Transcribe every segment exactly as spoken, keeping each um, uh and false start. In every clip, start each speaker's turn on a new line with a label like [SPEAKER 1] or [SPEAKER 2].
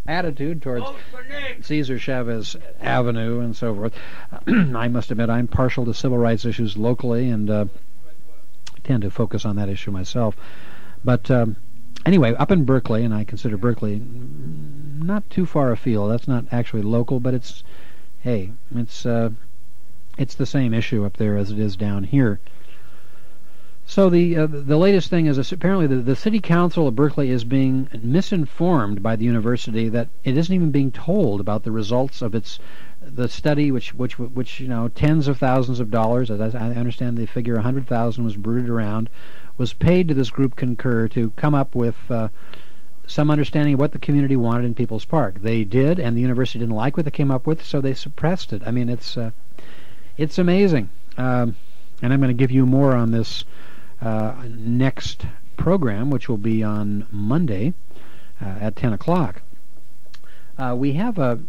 [SPEAKER 1] attitude towards Cesar Chavez Avenue and so forth. I must admit I'm partial to civil rights issues locally and uh, tend to focus on that issue myself. But um, anyway, up in Berkeley, and I consider Berkeley not too far afield. That's not actually local, but it's, hey, it's uh, it's the same issue up there as it is down here. So the uh, the latest thing is apparently the, the city council of Berkeley is being misinformed by the university that it isn't even being told about the results of its the study, which which which you know tens of thousands of dollars, as I understand the figure, a hundred thousand was bruited around, was paid to this group Concur to come up with uh, some understanding of what the community wanted in People's Park. They did, and the university didn't like what they came up with, so they suppressed it. I mean, it's uh, it's amazing, um, and I'm going to give you more on this uh, next program, which will be on Monday uh, at ten o'clock. Uh, we have a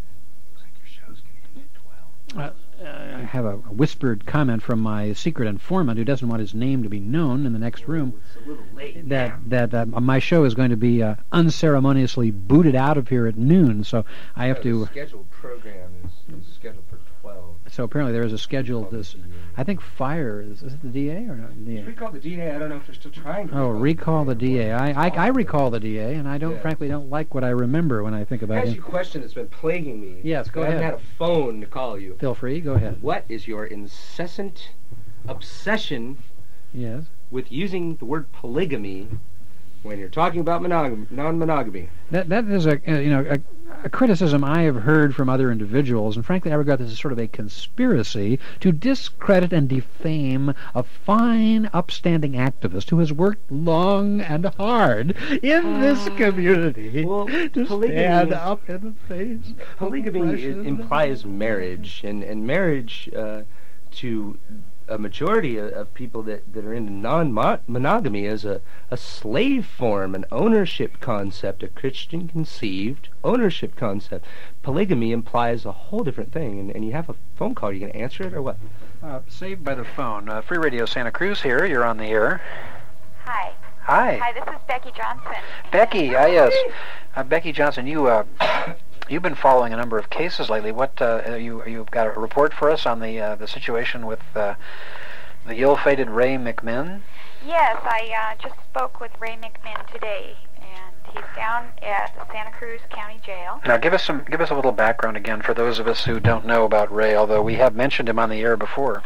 [SPEAKER 1] Uh, I have a whispered comment from my secret informant who doesn't want his name to be known in the next room.
[SPEAKER 2] It's a little late.
[SPEAKER 1] That that uh, my show is going to be uh, unceremoniously booted out of here at noon, so I have
[SPEAKER 2] no,
[SPEAKER 1] to.
[SPEAKER 2] The scheduled program is, is scheduled for twelve.
[SPEAKER 1] So apparently there is a scheduled. This, I think fire is, is it the D A or not? D A?
[SPEAKER 2] Recall the D A. I don't know if they're still trying to.
[SPEAKER 1] Oh, recall the D A. I, I I recall the D A, and I don't
[SPEAKER 2] yeah.
[SPEAKER 1] frankly don't like what I remember when I think about
[SPEAKER 2] I
[SPEAKER 1] it.
[SPEAKER 2] ask you a question that's been plaguing me.
[SPEAKER 1] Yes, go
[SPEAKER 2] I
[SPEAKER 1] ahead.
[SPEAKER 2] I haven't had a phone to call you.
[SPEAKER 1] Feel free. Go ahead.
[SPEAKER 2] What is your incessant obsession
[SPEAKER 1] Yes.
[SPEAKER 2] with using the word polygamy when you're talking about monogamy, non-monogamy?
[SPEAKER 1] That that is a uh, you know a, a criticism I have heard from other individuals, and frankly I regard this as sort of a conspiracy to discredit and defame a fine, upstanding activist who has worked long and hard in this community
[SPEAKER 2] well,
[SPEAKER 1] to
[SPEAKER 2] polygamy,
[SPEAKER 1] stand up in the face.
[SPEAKER 2] Polygamy
[SPEAKER 1] of
[SPEAKER 2] i-
[SPEAKER 1] oppression.
[SPEAKER 2] implies marriage, and and marriage uh, to a majority of, of people that, that are into non-monogamy is a, a slave form, an ownership concept, a Christian-conceived ownership concept. Polygamy implies a whole different thing, and, and you have a phone call. Are you going to answer it or what?
[SPEAKER 1] Uh, saved by the phone. Uh, Free Radio Santa Cruz here. You're on the air.
[SPEAKER 3] Hi.
[SPEAKER 1] Hi.
[SPEAKER 3] Hi, this is Becky Johnson.
[SPEAKER 1] Becky, uh, yes. Uh, Becky Johnson, you, uh, you've been following a number of cases lately. What, uh, you, you've got a report for us on the, uh, the situation with uh, the ill-fated Ray McMinn?
[SPEAKER 3] Yes, I uh, just spoke with Ray McMinn today, and he's down at the Santa Cruz County Jail.
[SPEAKER 1] Now, give us some, give us a little background again for those of us who don't know about Ray, although we have mentioned him on the air before.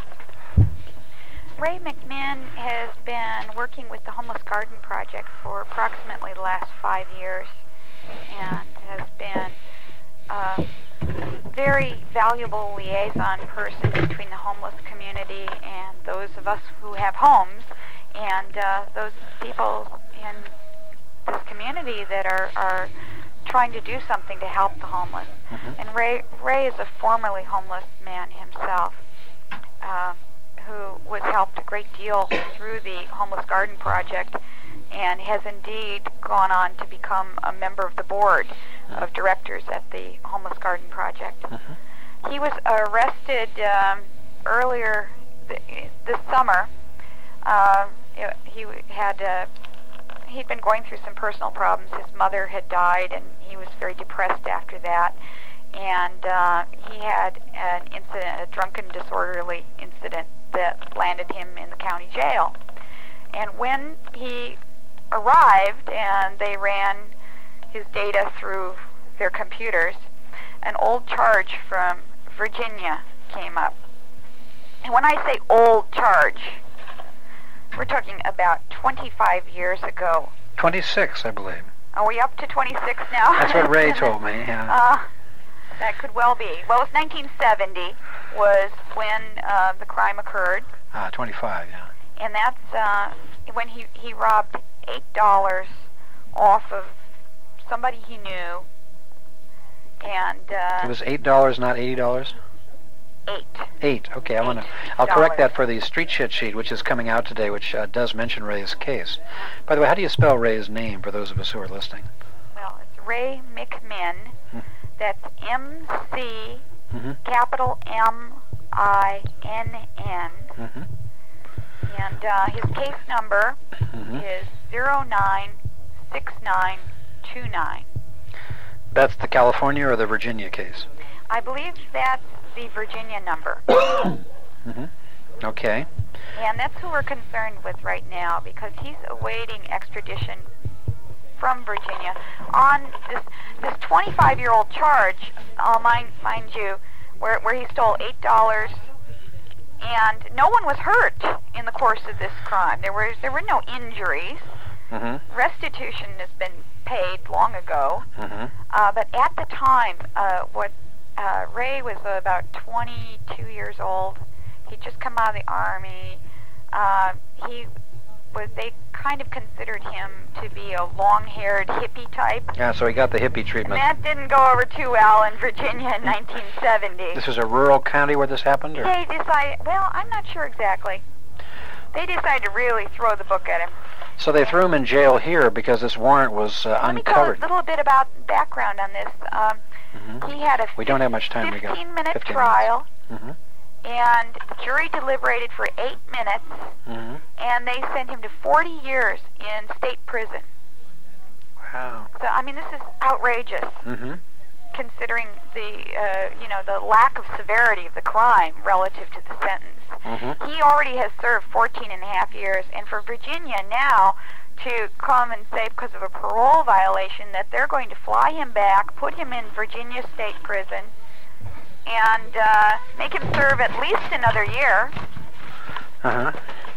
[SPEAKER 3] Ray McMinn has been working with the Homeless Garden Project for approximately the last five years and has been a very valuable liaison person between the homeless community and those of us who have homes and uh, those people in this community that are, are trying to do something to help the homeless.
[SPEAKER 1] Mm-hmm.
[SPEAKER 3] And Ray, Ray is a formerly homeless man himself. Uh, who was helped a great deal through the Homeless Garden Project and has indeed gone on to become a member of the board of directors at the Homeless Garden Project.
[SPEAKER 1] Uh-huh.
[SPEAKER 3] He was arrested um, earlier th- this summer. Uh, he had uh, he'd been going through some personal problems. His mother had died, and he was very depressed after that. And uh, he had an incident, a drunken, disorderly incident that landed him in the county jail. And when he arrived and they ran his data through their computers, an old charge from Virginia came up. And when I say old charge, we're talking about twenty-five years ago.
[SPEAKER 1] twenty-six, I believe.
[SPEAKER 3] Are we up to twenty-six now?
[SPEAKER 1] That's what Ray told me, yeah.
[SPEAKER 3] Uh, that could well be. Well, it was nineteen seventy was when uh, the crime occurred.
[SPEAKER 1] Ah, twenty-five, yeah.
[SPEAKER 3] And that's uh, when he, he robbed eight dollars off of somebody he knew. And uh,
[SPEAKER 1] It was eight dollars, not eighty dollars?
[SPEAKER 3] eight.
[SPEAKER 1] Eight. Okay, I want to.
[SPEAKER 3] Eight
[SPEAKER 1] I'll correct
[SPEAKER 3] dollars.
[SPEAKER 1] that for the Street Shit sheet, which is coming out today, which uh, does mention Ray's case. By the way, how do you spell Ray's name for those of us who are listening?
[SPEAKER 3] Well, it's Ray McMinn.
[SPEAKER 1] Hmm.
[SPEAKER 3] That's M C
[SPEAKER 1] Mm-hmm.
[SPEAKER 3] capital M I N N.
[SPEAKER 1] Mm-hmm.
[SPEAKER 3] And uh, his case number
[SPEAKER 1] Mm-hmm.
[SPEAKER 3] is zero nine six nine two nine.
[SPEAKER 1] That's the California or the Virginia case?
[SPEAKER 3] I believe that's the Virginia number.
[SPEAKER 1] Mm-hmm. Okay.
[SPEAKER 3] And that's who we're concerned with right now, because he's awaiting extradition from Virginia on this this twenty-five-year-old charge, uh, mind, mind you, where, where he stole eight dollars, and no one was hurt in the course of this crime. There were, there were no injuries.
[SPEAKER 1] Mm-hmm.
[SPEAKER 3] Restitution has been paid long ago.
[SPEAKER 1] Mm-hmm.
[SPEAKER 3] Uh, but at the time, uh, what uh, Ray was about twenty-two years old. He'd just come out of the Army. Uh, he was, they kind of considered him to be a long-haired hippie type.
[SPEAKER 1] Yeah, so he got the hippie treatment.
[SPEAKER 3] And that didn't go over too well in Virginia in nineteen seventy.
[SPEAKER 1] This was a rural county where this happened? Or?
[SPEAKER 3] They decided, well, I'm not sure exactly. They decided to really throw the book at him.
[SPEAKER 1] So they threw him in jail here because this warrant was uh,
[SPEAKER 3] Let
[SPEAKER 1] uncovered.
[SPEAKER 3] me tell a little bit about background on this. Um,
[SPEAKER 1] mm-hmm.
[SPEAKER 3] He had a
[SPEAKER 1] we don't have much time.
[SPEAKER 3] fifteen-minute trial.
[SPEAKER 1] Mm-hmm.
[SPEAKER 3] And the jury deliberated for eight minutes,
[SPEAKER 1] mm-hmm.
[SPEAKER 3] and they sent him to forty years in state prison.
[SPEAKER 1] Wow.
[SPEAKER 3] So, I mean, this is outrageous,
[SPEAKER 1] mm-hmm.
[SPEAKER 3] considering the, uh, you know, the lack of severity of the crime relative to the sentence.
[SPEAKER 1] Mm-hmm.
[SPEAKER 3] He already has served fourteen and a half years, and for Virginia now to come and say because of a parole violation that they're going to fly him back, put him in Virginia State Prison, and uh, make him serve at least another year.
[SPEAKER 1] Uh-huh.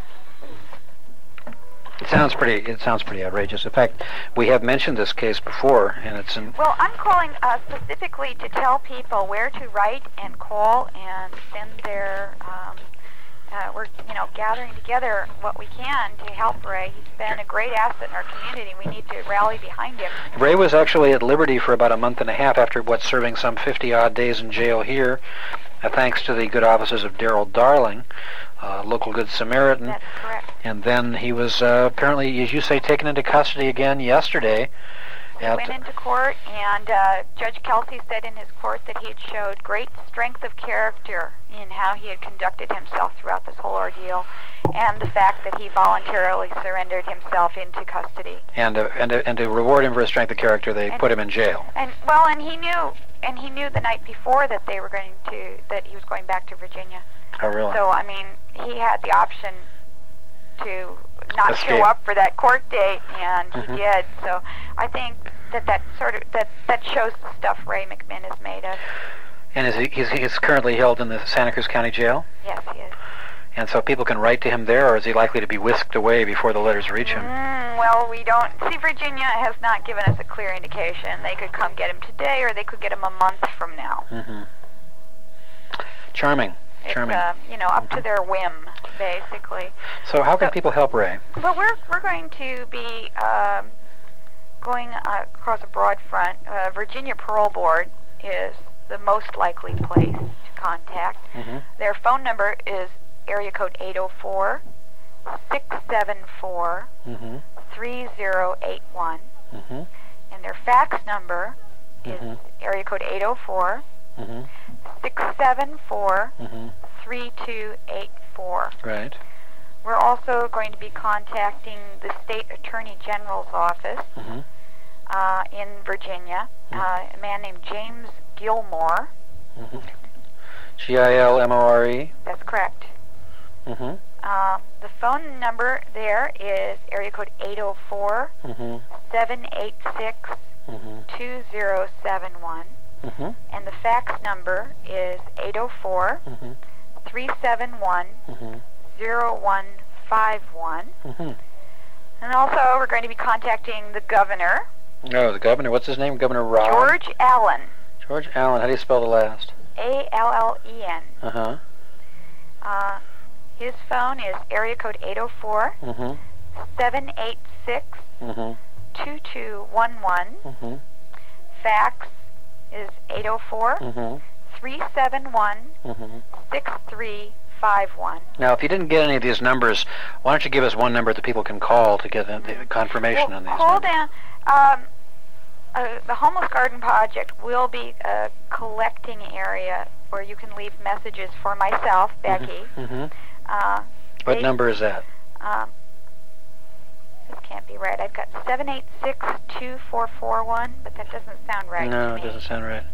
[SPEAKER 1] It sounds pretty. It sounds pretty outrageous. In fact, we have mentioned this case before, and it's in.
[SPEAKER 3] Well, I'm calling uh, specifically to tell people where to write and call and send their. Um, uh, we're, you know, gathering together what we can to help Ray. He's been a great asset in our community. We need to rally behind him.
[SPEAKER 1] Ray was actually at liberty for about a month and a half after what, serving some fifty odd days in jail here, uh, thanks to the good offices of Daryl Darling, uh, local Good Samaritan.
[SPEAKER 3] That's correct.
[SPEAKER 1] And then he was uh, apparently, as you say, taken into custody again yesterday.
[SPEAKER 3] He went into court, and uh, Judge Kelsey said in his court that he had showed great strength of character in how he had conducted himself throughout this whole ordeal, and the fact that he voluntarily surrendered himself into custody.
[SPEAKER 1] And uh, and uh, and to reward him for his strength of character, they
[SPEAKER 3] and,
[SPEAKER 1] put him in jail.
[SPEAKER 3] And well, and he knew, and he knew the night before that they were going to, that he was going back to Virginia.
[SPEAKER 1] Oh, really?
[SPEAKER 3] So I mean, he had the option to not
[SPEAKER 1] Escape.
[SPEAKER 3] show up for that court date, and
[SPEAKER 1] mm-hmm.
[SPEAKER 3] he did. So I think that that sort of that that shows the stuff Ray McMinn is made of.
[SPEAKER 1] And is he he's, he's currently held in the Santa Cruz County Jail?
[SPEAKER 3] Yes, he is.
[SPEAKER 1] And so people can write to him there, or is he likely to be whisked away before the letters reach him?
[SPEAKER 3] Mm, well, we don't see. Virginia has not given us a clear indication. They could come get him today, or they could get him a month from now.
[SPEAKER 1] Mm-hmm. Charming.
[SPEAKER 3] It's,
[SPEAKER 1] Charming.
[SPEAKER 3] uh, you know, up to their whim, basically.
[SPEAKER 1] So how can
[SPEAKER 3] so,
[SPEAKER 1] people help Ray?
[SPEAKER 3] Well, we're we're going to be um, going uh, across a broad front. Uh, Virginia Parole Board is the most likely place to contact.
[SPEAKER 1] Mm-hmm.
[SPEAKER 3] Their phone number is area code eight oh four, six seven four, three oh eight one.
[SPEAKER 1] Mm-hmm.
[SPEAKER 3] And their fax number is
[SPEAKER 1] mm-hmm.
[SPEAKER 3] area code eight oh four,
[SPEAKER 1] mm-hmm.
[SPEAKER 3] six seven four,
[SPEAKER 1] mm-hmm.
[SPEAKER 3] three two eight four.
[SPEAKER 1] Right.
[SPEAKER 3] We're also going to be contacting the State Attorney General's office
[SPEAKER 1] mm-hmm.
[SPEAKER 3] uh, in Virginia,
[SPEAKER 1] mm-hmm.
[SPEAKER 3] uh, a man named James Gilmore.
[SPEAKER 1] Mm-hmm. G I L M O R E?
[SPEAKER 3] That's correct.
[SPEAKER 1] Mm-hmm.
[SPEAKER 3] Uh, the phone number there is area code eight oh four, seven eight six, two oh seven one.
[SPEAKER 1] Mm-hmm.
[SPEAKER 3] And the fax number is eight oh four, three seven one, oh one five one.
[SPEAKER 1] Mm-hmm.
[SPEAKER 3] And also, we're going to be contacting the governor.
[SPEAKER 1] Oh, the governor. What's his name? Governor Rob?
[SPEAKER 3] George Allen.
[SPEAKER 1] George Allen. How do you spell the last?
[SPEAKER 3] A L L E N.
[SPEAKER 1] Uh-huh.
[SPEAKER 3] Uh, his phone is area code eight oh four, seven eight six, two two one one. Fax is eight oh four, three seven one, six three five one.
[SPEAKER 1] Now, if you didn't get any of these numbers, why don't you give us one number that people can call to get the, the confirmation
[SPEAKER 3] well,
[SPEAKER 1] on these
[SPEAKER 3] call
[SPEAKER 1] numbers?
[SPEAKER 3] down. Um, uh, the Homeless Garden Project will be a collecting area where you can leave messages for myself, Becky.
[SPEAKER 1] Mm-hmm.
[SPEAKER 3] Uh,
[SPEAKER 1] What
[SPEAKER 3] they,
[SPEAKER 1] number is that?
[SPEAKER 3] Um, this can't be see right. I've got seven eight six, two four four one, but that doesn't sound right
[SPEAKER 1] No,
[SPEAKER 3] to me.
[SPEAKER 1] it doesn't sound right.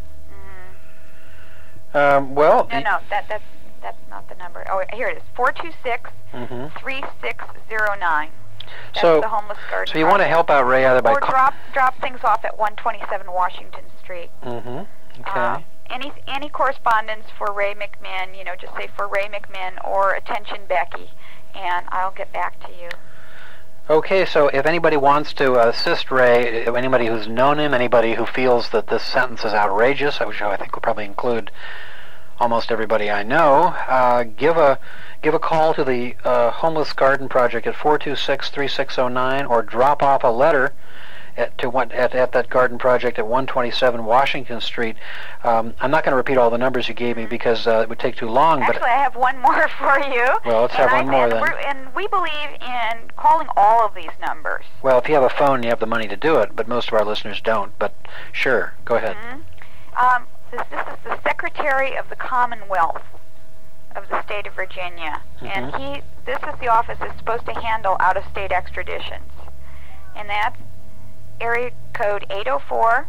[SPEAKER 3] Mm.
[SPEAKER 1] Um, well...
[SPEAKER 3] No, no, that, that's, that's not the number. Oh, here it is, four two six, three six zero nine. That's
[SPEAKER 1] so,
[SPEAKER 3] the Homeless Garden
[SPEAKER 1] So you want to help out Ray either by...
[SPEAKER 3] Or drop, drop things off at one twenty-seven Washington Street.
[SPEAKER 1] Mm-hmm. Okay.
[SPEAKER 3] Uh, any any correspondence for Ray McMinn, you know, just say for Ray McMinn or attention Becky, and I'll get back to you.
[SPEAKER 1] Okay, so if anybody wants to assist Ray, anybody who's known him, anybody who feels that this sentence is outrageous, which I think will probably include almost everybody I know, uh, give a give a call to the uh, Homeless Garden Project at four two six, three six zero nine, or drop off a letter at to one, at, at that garden project at one twenty-seven Washington Street. Um, I'm not going to repeat all the numbers you gave me because uh, it would take too long.
[SPEAKER 3] Actually,
[SPEAKER 1] but
[SPEAKER 3] I have one more for you.
[SPEAKER 1] Well, let's
[SPEAKER 3] and
[SPEAKER 1] have one
[SPEAKER 3] I,
[SPEAKER 1] more
[SPEAKER 3] and
[SPEAKER 1] then.
[SPEAKER 3] We're, and we believe in calling all of these numbers.
[SPEAKER 1] Well, if you have a phone, you have the money to do it, but most of our listeners don't. But sure, go ahead.
[SPEAKER 3] Mm-hmm. Um, this, this is the Secretary of the Commonwealth of the state of Virginia,
[SPEAKER 1] Mm-hmm.
[SPEAKER 3] and he. This is the office that's supposed to handle out-of-state extraditions, and that's area code eight oh four,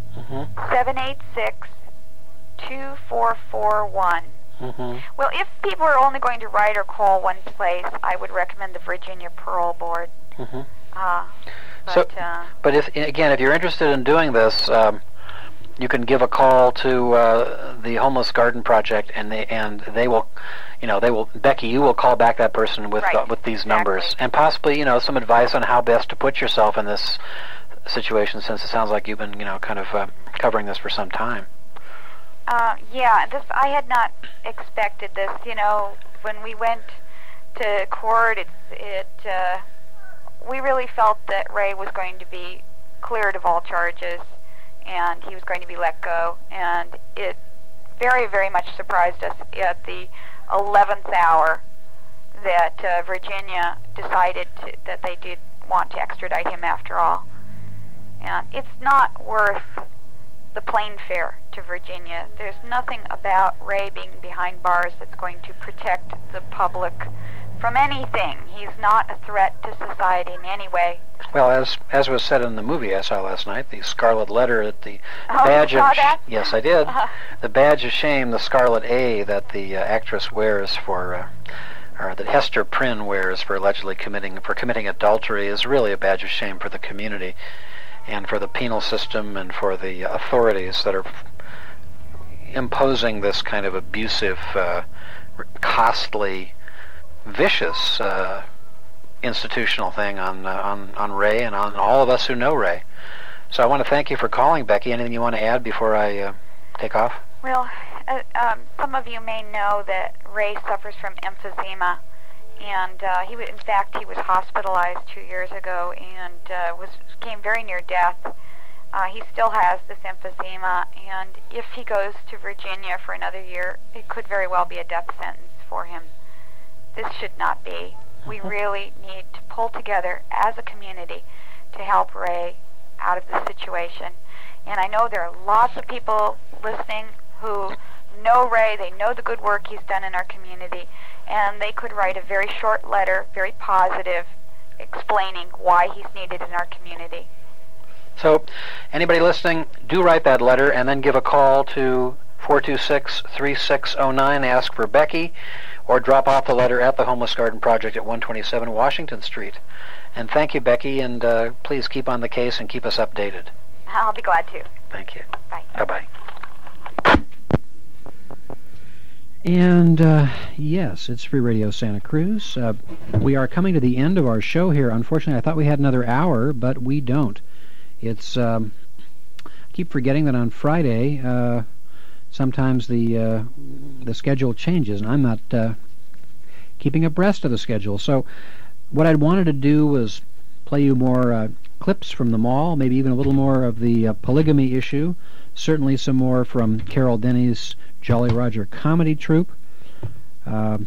[SPEAKER 3] seven eight six, two four four one.
[SPEAKER 1] Mm-hmm.
[SPEAKER 3] Well, if people are only going to write or call one place, I would recommend the Virginia Parole Board.
[SPEAKER 1] Mm-hmm.
[SPEAKER 3] Uh, but,
[SPEAKER 1] So,
[SPEAKER 3] uh,
[SPEAKER 1] but if again, if you're interested in doing this, um, you can give a call to uh, the Homeless Garden Project, and they and they will, you know, they will. Becky, you will call back that person with
[SPEAKER 3] Right.
[SPEAKER 1] uh, with these
[SPEAKER 3] Exactly.
[SPEAKER 1] numbers, and possibly, you know, some advice on how best to put yourself in this situation, since it sounds like you've been, you know, kind of uh, covering this for some time.
[SPEAKER 3] Uh, yeah, this I had not expected this. You know, when we went to court, it's it. Uh, we really felt that Ray was going to be cleared of all charges, and he was going to be let go. And it very, very much surprised us at the eleventh hour that uh, Virginia decided to, that they did want to extradite him after all. And it's not worth the plane fare to Virginia. There's nothing about Ray being behind bars that's going to protect the public from anything. He's not a threat to society in any way.
[SPEAKER 1] Well, as as was said in the movie I saw last night, the Scarlet Letter, at the
[SPEAKER 3] Oh,
[SPEAKER 1] badge
[SPEAKER 3] you saw
[SPEAKER 1] of sh-
[SPEAKER 3] that?
[SPEAKER 1] yes, I did.
[SPEAKER 3] Uh-huh.
[SPEAKER 1] The badge of shame, the Scarlet A that the uh, actress wears for, uh, or that Hester Prynne wears for allegedly committing for committing adultery, is really a badge of shame for the community, and for the penal system, and for the authorities that are f- imposing this kind of abusive, uh, costly, vicious uh, institutional thing on uh, on on Ray and on all of us who know Ray. So I want to thank you for calling, Becky. Anything you want to add before I uh, take off?
[SPEAKER 3] Well, uh, um, some of you may know that Ray suffers from emphysema, and uh, he, w- in fact, he was hospitalized two years ago and uh, was came very near death. Uh, he still has this emphysema, and if he goes to Virginia for another year, it could very well be a death sentence for him. This should not be. We really need to pull together as a community to help Ray out of the situation. And I know there are lots of people listening who know Ray, they know the good work he's done in our community, and they could write a very short letter, very positive, explaining why he's needed in our community.
[SPEAKER 1] So, anybody listening, do write that letter and then give a call to four two six, three six zero nine, ask for Becky, or drop off the letter at the Homeless Garden Project at one twenty-seven Washington Street. And thank you, Becky, and uh, please keep on the case and keep us updated.
[SPEAKER 3] I'll be glad to.
[SPEAKER 1] Thank you.
[SPEAKER 3] Bye.
[SPEAKER 1] Bye-bye.
[SPEAKER 4] And uh, yes, it's Free Radio Santa Cruz. Uh, we are coming to the end of our show here. Unfortunately, I thought we had another hour, but we don't. It's um, I keep forgetting that on Friday, uh, sometimes the uh, the schedule changes, and I'm not uh, keeping abreast of the schedule. So what I wanted to do was play you more uh, clips from the mall, maybe even a little more of the uh, polygamy issue, certainly some more from Carol Denny's Jolly Roger comedy troupe, uh,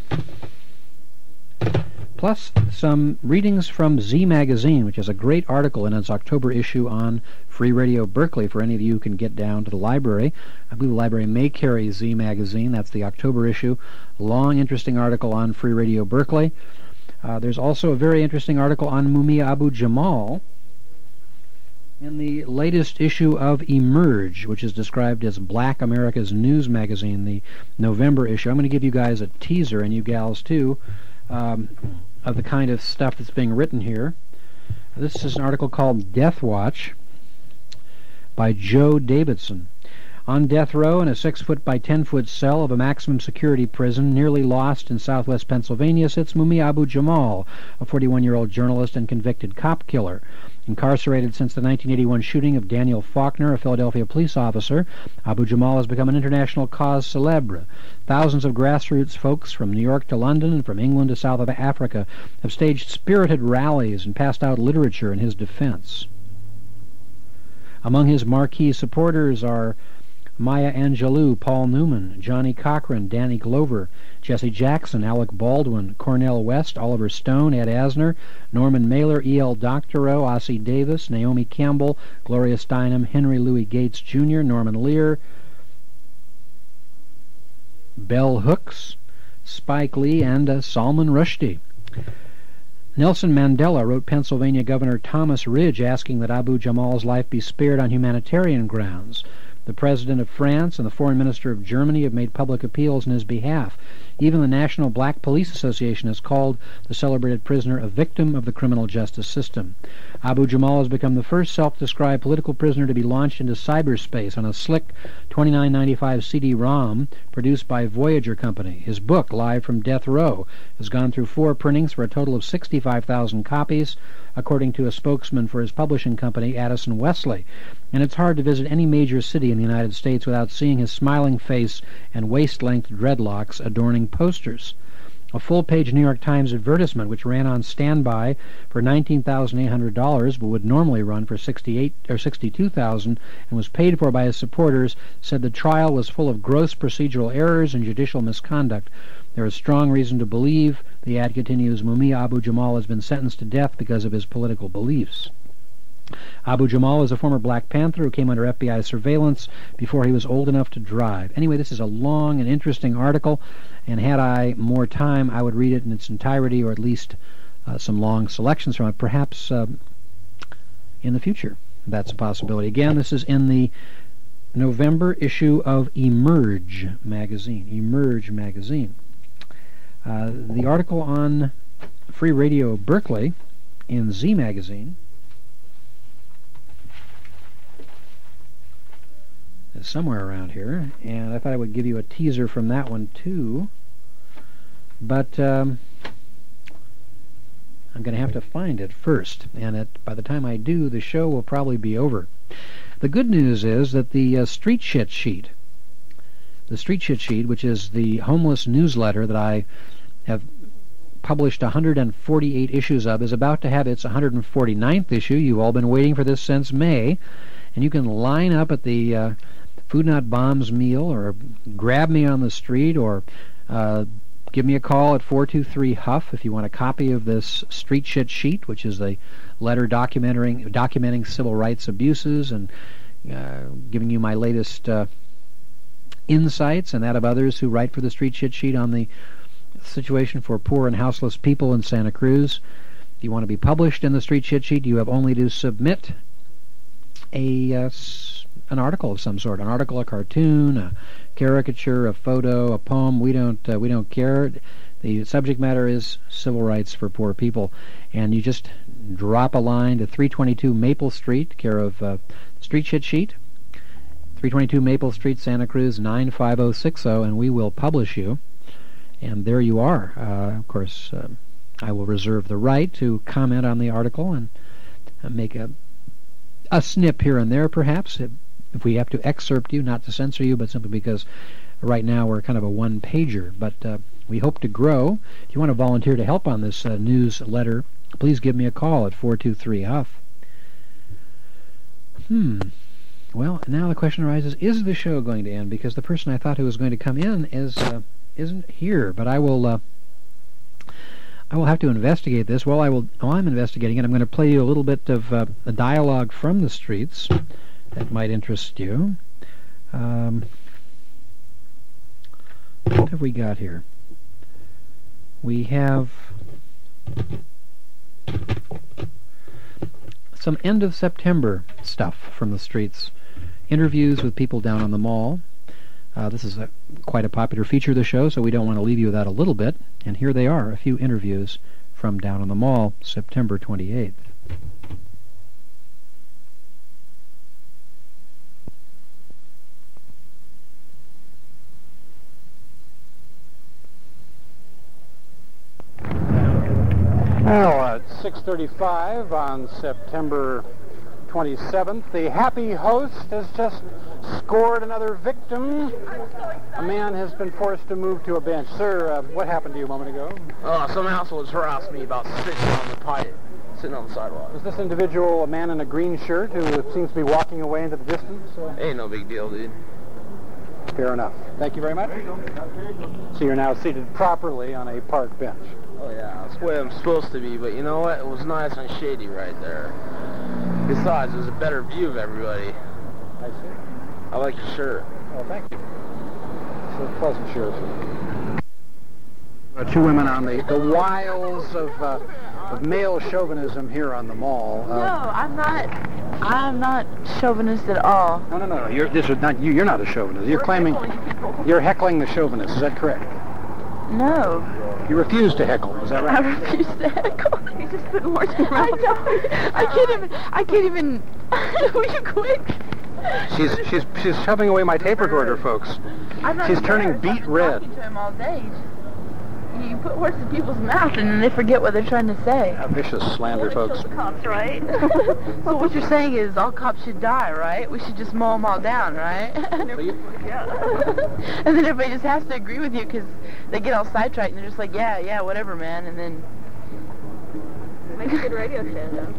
[SPEAKER 4] plus some readings from Z Magazine, which is a great article in its October issue on Free Radio Berkeley for any of you who can get down to the library. I believe the library may carry Z Magazine. That's the October issue. Long, interesting article on Free Radio Berkeley.
[SPEAKER 1] Uh, there's also a very interesting article on Mumia Abu-Jamal in the latest issue of Emerge, which is described as Black America's News Magazine, the November issue. I'm going to give you guys a teaser, and you gals too, um, of the kind of stuff that's being written here. This is an article called Death Watch by Joe Davidson. On death row in a six-foot by ten-foot cell of a maximum security prison nearly lost in southwest Pennsylvania sits Mumia Abu-Jamal, a forty-one-year-old journalist and convicted cop killer. Incarcerated since the nineteen eighty-one shooting of Daniel Faulkner, a Philadelphia police officer, Abu-Jamal has become an international cause célèbre. Thousands of grassroots folks from New York to London and from England to South Africa have staged spirited rallies and passed out literature in his defense. Among his marquee supporters are Maya Angelou, Paul Newman, Johnny Cochran, Danny Glover, Jesse Jackson, Alec Baldwin, Cornel West, Oliver Stone, Ed Asner, Norman Mailer, E L Doctorow, Ossie Davis, Naomi Campbell, Gloria Steinem, Henry Louis Gates Junior, Norman Lear, Bell Hooks, Spike Lee, and uh, Salman Rushdie. Nelson Mandela wrote Pennsylvania Governor Thomas Ridge asking that Abu-Jamal's life be spared on humanitarian grounds. The President of France and the Foreign Minister of Germany have made public appeals in his behalf. Even the National Black Police Association has called the celebrated prisoner a victim of the criminal justice system. Abu-Jamal has become the first self-described political prisoner to be launched into cyberspace on a slick twenty-nine ninety-five C D ROM produced by Voyager Company. His book, Live from Death Row, has gone through four printings for a total of sixty-five thousand copies, according to a spokesman for his publishing company, Addison Wesley. And it's hard to visit any major city in the United States without seeing his smiling face and waist-length dreadlocks adorning posters. A full-page New York Times advertisement, which ran on standby for nineteen thousand eight hundred dollars but would normally run for sixty-eight or sixty-two thousand dollars and was paid for by his supporters, said the trial was full of gross procedural errors and judicial misconduct. There is strong reason to believe, the ad continues, Mumia Abu-Jamal has been sentenced to death because of his political beliefs. Abu-Jamal is a former Black Panther who came under F B I surveillance before he was old enough to drive. Anyway, this is a long and interesting article, and had I more time, I would read it in its entirety, or at least uh, some long selections from it, perhaps uh, in the future. That's a possibility. Again, this is in the November issue of Emerge magazine. Emerge magazine. Uh, the article on Free Radio Berkeley in Z Magazine is somewhere around here, and I thought I would give you a teaser from that one too, but um, I'm going to have to find it first, and it, by the time I do, the show will probably be over. The good news is that the uh, Street Shit Sheet, the Street Shit Sheet, which is the homeless newsletter that I have published one hundred forty-eight issues of, is about to have its one hundred forty-ninth issue. You've all been waiting for this since May, and you can line up at the uh, Food Not Bombs meal, or grab me on the street, or uh, give me a call at four two three Huff if you want a copy of this Street Shit Sheet, which is a letter documenting documenting civil rights abuses and uh, giving you my latest uh, insights and that of others who write for the Street Shit Sheet on the situation for poor and houseless people in Santa Cruz. If you want to be published in the Street Shit Sheet, you have only to submit a uh, an article of some sort, an article, a cartoon, a caricature, a photo, a poem. We don't uh, we don't care. The subject matter is civil rights for poor people, and you just drop a line to three twenty-two Maple Street, care of uh, Street Shit Sheet, three twenty-two Maple Street, Santa Cruz nine five zero six zero, and we will publish you. And there you are. Uh, of course, uh, I will reserve the right to comment on the article and uh, make a a snip here and there, perhaps, if, if we have to excerpt you, not to censor you, but simply because right now we're kind of a one-pager. But uh, we hope to grow. If you want to volunteer to help on this uh, newsletter, please give me a call at four two three Huff. Hmm. Well, now the question arises, is the show going to end? Because the person I thought who was going to come in is, uh, isn't here. But I will... Uh, I will have to investigate this. While I will, while I'm investigating it, I'm going to play you a little bit of uh, a dialogue from the streets that might interest you. Um, what have we got here? We have Some end of September stuff from the streets. Interviews with people down on the mall. Uh, this is a, quite a popular feature of the show, so we don't want to leave you without a little bit. And here they are, a few interviews from down on the mall, September twenty-eighth.
[SPEAKER 5] Well, at six thirty-five on September twenty-seventh, the happy host has just scored another victim. A man has been forced to move to a bench. Sir, uh, what happened to you a moment ago?
[SPEAKER 6] Oh, some assholes harassed me about sitting on the pipe, sitting on the sidewalk.
[SPEAKER 5] Was this individual a man in a green shirt who seems to be walking away into the distance? Uh,
[SPEAKER 6] Ain't no big deal, dude.
[SPEAKER 5] Fair enough. Thank you very much. So you're now seated properly on a park bench.
[SPEAKER 6] Oh, yeah, that's where I'm supposed to be, but you know what? It was nice and shady right there. Besides, there's a better view of everybody.
[SPEAKER 5] I see.
[SPEAKER 6] I like your shirt.
[SPEAKER 5] Well, thank you. It's a pleasant shirt. Uh, two women on the, the wiles of, uh, of male chauvinism here on the mall. Uh,
[SPEAKER 7] no, I'm not. I'm not chauvinist at all.
[SPEAKER 5] No, no, no. You're, this is not you. You're not a chauvinist. You're
[SPEAKER 7] We're
[SPEAKER 5] claiming
[SPEAKER 7] heckling
[SPEAKER 5] you're heckling the chauvinists. Is that correct?
[SPEAKER 7] No.
[SPEAKER 5] You refuse to heckle. Is that right?
[SPEAKER 7] I refuse to heckle. You just put words in my mouth. I know. I can't even. I can't even. Will you quit?
[SPEAKER 5] She's she's she's shoving away my tape recorder, folks.
[SPEAKER 7] I'm not
[SPEAKER 5] She's turning
[SPEAKER 7] embarrassed.
[SPEAKER 5] beet
[SPEAKER 7] I've been
[SPEAKER 5] red.
[SPEAKER 7] talking to him all day. You put words in people's mouth and then they forget what they're trying to say.
[SPEAKER 5] A vicious slander, folks.
[SPEAKER 7] The cops, right? So what you're saying is all cops should die, right? We should just mow them all down, right? Yeah. And then everybody just has to agree with you because they get all sidetracked and they're just like, yeah, yeah, whatever, man. And then
[SPEAKER 8] make a good radio show,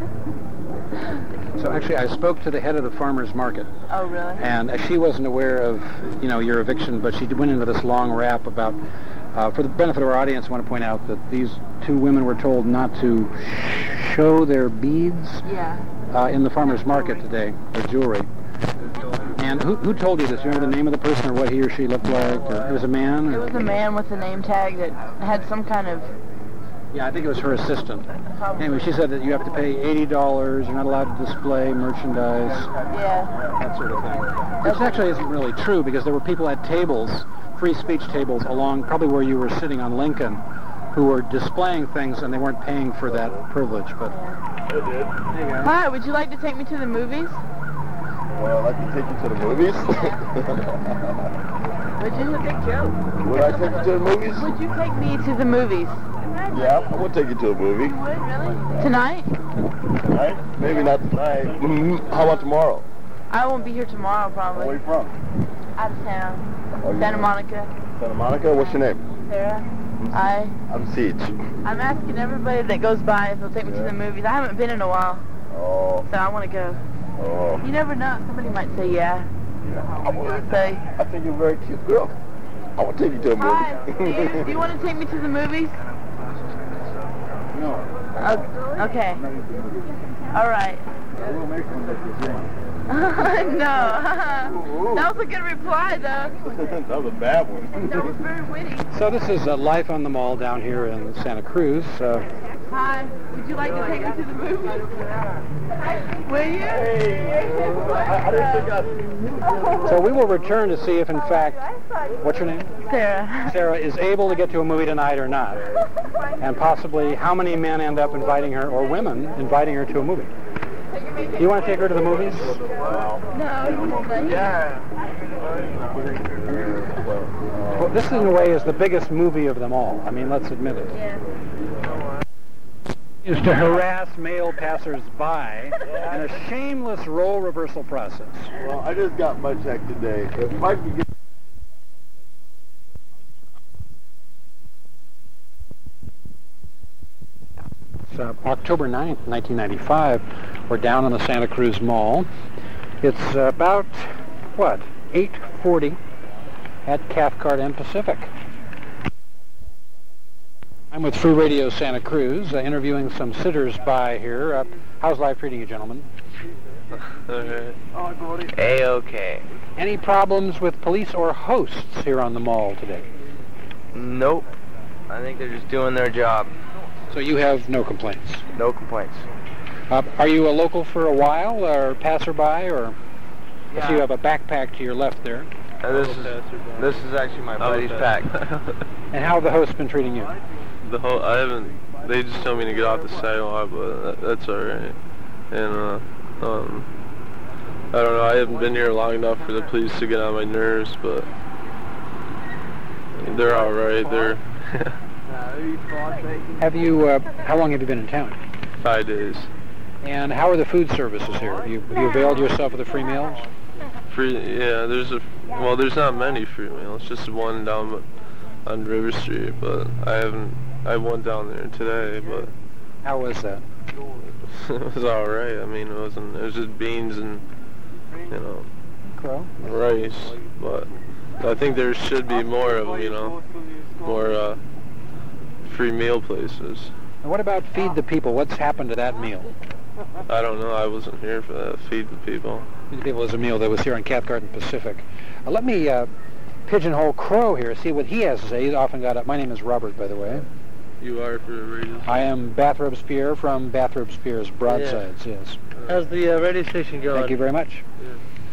[SPEAKER 5] So actually, I spoke to the head of the farmers market.
[SPEAKER 7] Oh, really?
[SPEAKER 5] And she wasn't aware of, you know, your eviction, but she went into this long rap about. Uh, for the benefit of our audience, I want to point out that these two women were told not to show their beads
[SPEAKER 7] yeah.
[SPEAKER 5] uh, in the farmer's market today, their jewelry. And who, who told you this? Do you remember the name of the person or what he or she looked like? Or, it was a man?
[SPEAKER 7] It was a man with a name tag that had some kind of...
[SPEAKER 5] Yeah, I think it was her assistant. Anyway, she said that you have to pay eighty dollars, you're not allowed to display merchandise,
[SPEAKER 7] Yeah.
[SPEAKER 5] that sort of thing. Which actually isn't really true because there were people at tables, free speech tables along probably where you were sitting on Lincoln, who were displaying things and they weren't paying for that privilege. But
[SPEAKER 9] I did.
[SPEAKER 5] there you go.
[SPEAKER 7] Hi, would you like to take me to the movies?
[SPEAKER 9] Well, I'd like to take you to the movies.
[SPEAKER 7] Would you? A big joke.
[SPEAKER 9] Would I take you to the movies?
[SPEAKER 7] Would you take me to the movies?
[SPEAKER 9] Yeah, I would take you to a movie.
[SPEAKER 7] You would, really? Tonight?
[SPEAKER 9] Tonight? Maybe not tonight. Mm, How about tomorrow?
[SPEAKER 7] I won't be here tomorrow, probably.
[SPEAKER 9] Where are you from?
[SPEAKER 7] Out of town.
[SPEAKER 9] Oh, you
[SPEAKER 7] Santa
[SPEAKER 9] from
[SPEAKER 7] Monica.
[SPEAKER 9] Santa Monica? What's your name?
[SPEAKER 7] Sarah. I.
[SPEAKER 9] I'm Siege.
[SPEAKER 7] I'm asking everybody that goes by if they'll take me
[SPEAKER 9] Yeah.
[SPEAKER 7] to the movies. I haven't been in a while,
[SPEAKER 9] Oh,
[SPEAKER 7] so I want to go.
[SPEAKER 9] oh.
[SPEAKER 7] You never know. Somebody might say yeah.
[SPEAKER 9] I, would.
[SPEAKER 7] Say,
[SPEAKER 9] I think you're a very cute girl. I want to take you to a movie.
[SPEAKER 7] hi, do, do you want to take me to the movies?
[SPEAKER 5] No.
[SPEAKER 7] Oh, okay. All right.
[SPEAKER 5] I will make one that you're doing.
[SPEAKER 7] No. That was a good reply, though.
[SPEAKER 9] That was a bad one.
[SPEAKER 7] That was very witty.
[SPEAKER 5] So this is uh, Life on the Mall down here in Santa Cruz. Uh,
[SPEAKER 7] Hi. Would you like to take me to the movies? Will you?
[SPEAKER 9] I didn't think I...
[SPEAKER 5] so we will return to see if, in fact, what's your name?
[SPEAKER 7] Sarah.
[SPEAKER 5] Sarah is able to get to a movie tonight or not, and possibly how many men end up inviting her, or women inviting her to a movie. You want to take her to the movies?
[SPEAKER 7] No.
[SPEAKER 9] Yeah.
[SPEAKER 5] Well, this, in a way, is the biggest movie of them all. I mean, let's admit it.
[SPEAKER 7] Yeah.
[SPEAKER 5] Is to harass male passers-by in a shameless role reversal process.
[SPEAKER 9] Well, I just got my check today. If I could get...
[SPEAKER 5] It's uh, October ninth, nineteen ninety-five. We're down on the Santa Cruz Mall. It's uh, about, what, eight forty at Cathcart and Pacific. I'm with Free Radio Santa Cruz, uh, interviewing some sitters-by here. Uh, how's life treating you, gentlemen?
[SPEAKER 2] A-okay.
[SPEAKER 5] Any problems with police or hosts here on the mall today?
[SPEAKER 2] Nope. I think they're just doing their job.
[SPEAKER 5] So you have no complaints?
[SPEAKER 6] No complaints.
[SPEAKER 5] Uh, are you a local for a while, or passerby, or?
[SPEAKER 6] Yeah.
[SPEAKER 5] I see you have a backpack to your left there.
[SPEAKER 6] Uh, this is this is actually my buddy's pack.
[SPEAKER 5] And how have the hosts been treating you?
[SPEAKER 10] The whole I haven't. They just told me to get off the sidewalk, but that, that's all right. And uh, um, I don't know. I haven't been here long enough for the police to get on my nerves, but they're all right. They're.
[SPEAKER 5] Have you? Uh, how long have you been in town?
[SPEAKER 10] Five days.
[SPEAKER 5] And how are the food services here? Have you, have you availed yourself of the free meals?
[SPEAKER 10] Free, yeah. There's a well. There's not many free meals. Just one down on River Street, but I haven't. I went down there today, but
[SPEAKER 5] how was that?
[SPEAKER 10] It was all right. I mean, it wasn't. It was just beans and you know,
[SPEAKER 5] Crow?
[SPEAKER 10] rice. But I think there should be more of them. You know, more uh, free meal places.
[SPEAKER 5] And what about Feed the People? What's happened to that meal?
[SPEAKER 10] I don't know. I wasn't here for that. Feed the People.
[SPEAKER 5] Feed the People is a meal that was here on Cat Garden Pacific. Uh, let me uh, pigeonhole Crow here, see what he has to say. He's often got up. My name is Robert, by the way.
[SPEAKER 10] You are for the radio?
[SPEAKER 5] I am Bathrobes Pierre from Bathrobes Pierre's Broadsides, yeah. Yes.
[SPEAKER 11] How's the uh, radio station going?
[SPEAKER 5] Thank you very much.
[SPEAKER 10] Yeah.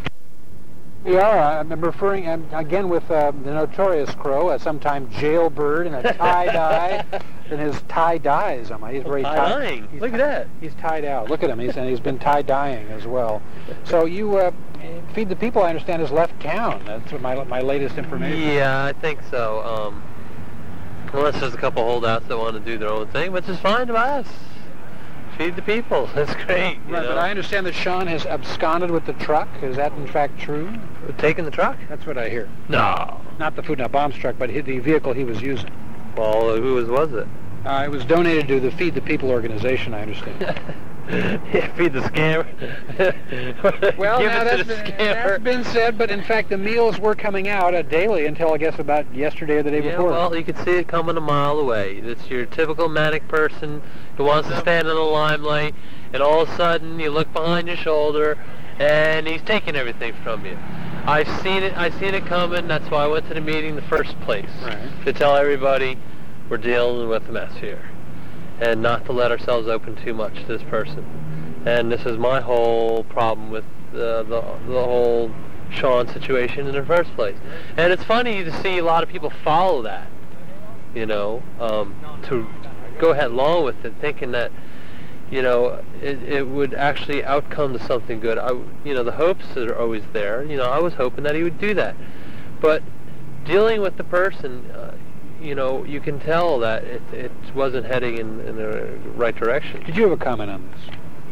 [SPEAKER 5] We are. I'm referring um, again with uh, the notorious Crow, a sometime jailbird in a tie-dye, and his tie-dyes. I mean, he's very
[SPEAKER 11] tie-dyeing. Look at that.
[SPEAKER 5] He's tied out. Look at him. He's and he's been tie-dyeing as well. So you uh, Feed the People, I understand, has left town. That's what my my latest information.
[SPEAKER 11] Yeah, I think so. Um, unless there's a couple holdouts that want to do their own thing, which is fine to us. Feed the people. That's great. You
[SPEAKER 5] right,
[SPEAKER 11] know?
[SPEAKER 5] But I understand that Sean has absconded with the truck. Is that in fact true?
[SPEAKER 11] Taking the truck?
[SPEAKER 5] That's what I hear.
[SPEAKER 11] No.
[SPEAKER 5] Not the Food Not Bombs truck, but the vehicle he was using.
[SPEAKER 11] Well, who was, was it?
[SPEAKER 5] Uh, it was donated to the Feed the People organization, I understand.
[SPEAKER 11] Yeah, feed the scammer.
[SPEAKER 5] Well,
[SPEAKER 11] Give
[SPEAKER 5] now
[SPEAKER 11] it
[SPEAKER 5] that's,
[SPEAKER 11] to the
[SPEAKER 5] been,
[SPEAKER 11] scammer.
[SPEAKER 5] that's been said, but in fact the meals were coming out uh, daily until I guess about yesterday or the day
[SPEAKER 11] Yeah,
[SPEAKER 5] before.
[SPEAKER 11] well, you could see it coming a mile away. It's your typical manic person who wants to stand in the limelight, and all of a sudden you look behind your shoulder, and he's taking everything from you. I've seen it. I've seen it coming. That's why I went to the meeting in the first place,
[SPEAKER 5] right.
[SPEAKER 11] To tell everybody we're dealing with a mess here, and not to let ourselves open too much to this person. And this is my whole problem with uh, the the whole Sean situation in the first place. And it's funny to see a lot of people follow that, you know, um, to go headlong with it, thinking that, you know, it, it would actually outcome to something good. I, you know, the hopes are always there. You know, I was hoping that he would do that. But dealing with the person, uh, you know, you can tell that it, it wasn't heading in, in the right direction.
[SPEAKER 5] Did you have a comment on this?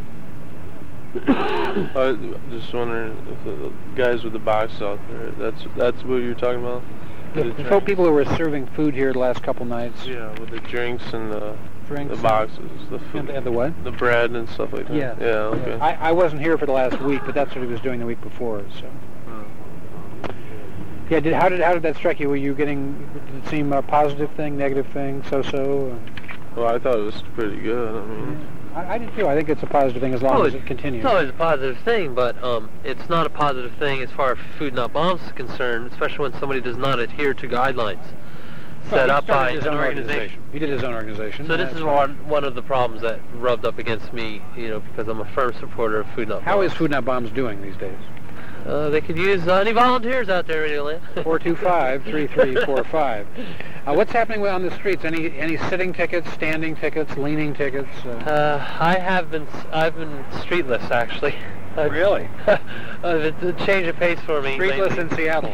[SPEAKER 10] I was just wondering if the guys with the box out there, that's that's what you're talking about?
[SPEAKER 5] The, the folk people who were serving food here the last couple nights.
[SPEAKER 10] Yeah, with the drinks and the
[SPEAKER 5] drinks
[SPEAKER 10] the boxes, the food,
[SPEAKER 5] and, and the what?
[SPEAKER 10] The bread and stuff like that.
[SPEAKER 5] Yeah.
[SPEAKER 10] Yeah. Okay.
[SPEAKER 5] I, I wasn't here for the last week, but that's what he was doing the week before. So. Yeah. Did how did how did that strike you? Were you getting? Did it seem a positive thing, negative thing, so-so?
[SPEAKER 10] Well, I thought it was pretty good. I mean.
[SPEAKER 5] I, I did too. I think it's a positive thing as long
[SPEAKER 11] Oh,
[SPEAKER 5] as it continues.
[SPEAKER 11] It's always a positive thing, but um, it's not a positive thing as far as Food Not Bombs is concerned, especially when somebody does not adhere to guidelines
[SPEAKER 5] Well,
[SPEAKER 11] set
[SPEAKER 5] he
[SPEAKER 11] up by
[SPEAKER 5] started his
[SPEAKER 11] an
[SPEAKER 5] own
[SPEAKER 11] organization.
[SPEAKER 5] He did his own organization.
[SPEAKER 11] So this is one one of the problems that rubbed up against me, you know, because I'm a firm supporter of Food Not Bombs.
[SPEAKER 5] How is Food Not Bombs doing these days?
[SPEAKER 11] Uh, they could use uh, any volunteers out there, Radioland.
[SPEAKER 5] four two five, three three four five. Uh, what's happening on the streets? Any any sitting tickets, standing tickets, leaning tickets? Uh,
[SPEAKER 11] uh, I have been I've been streetless actually.
[SPEAKER 5] Really?
[SPEAKER 11] uh, it's a change of pace for me.
[SPEAKER 5] Streetless in Seattle.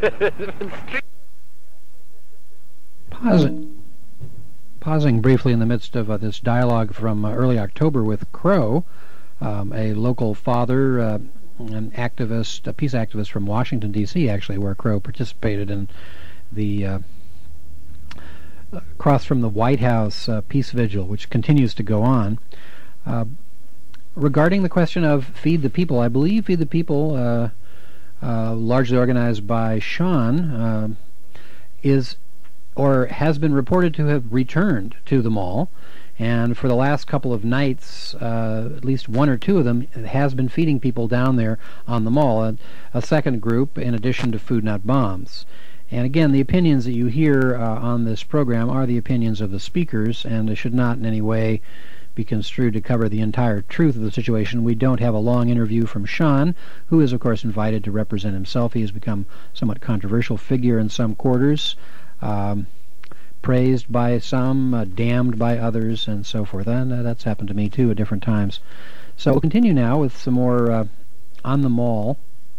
[SPEAKER 1] Pausing, pausing briefly in the midst of uh, this dialogue from uh, early October with Crow, um, a local father, uh, an activist, a peace activist from Washington, D C, actually, where Crow participated in the uh, across from the White House uh, peace vigil, which continues to go on. Uh, regarding the question of Feed the People, I believe Feed the People, uh, uh, largely organized by Sean, uh, is or has been reported to have returned to the mall, and for the last couple of nights, uh, at least one or two of them has been feeding people down there on the mall, a, a second group in addition to Food Not Bombs. And again, the opinions that you hear uh, on this program are the opinions of the speakers, and they should not in any way be construed to cover the entire truth of the situation. We don't have a long interview from Sean, who is, of course, invited to represent himself. He has become a somewhat controversial figure in some quarters, um, praised by some, uh, damned by others, and so forth. And uh, that's happened to me, too, at different times. So we'll continue now with some more uh, On the Mall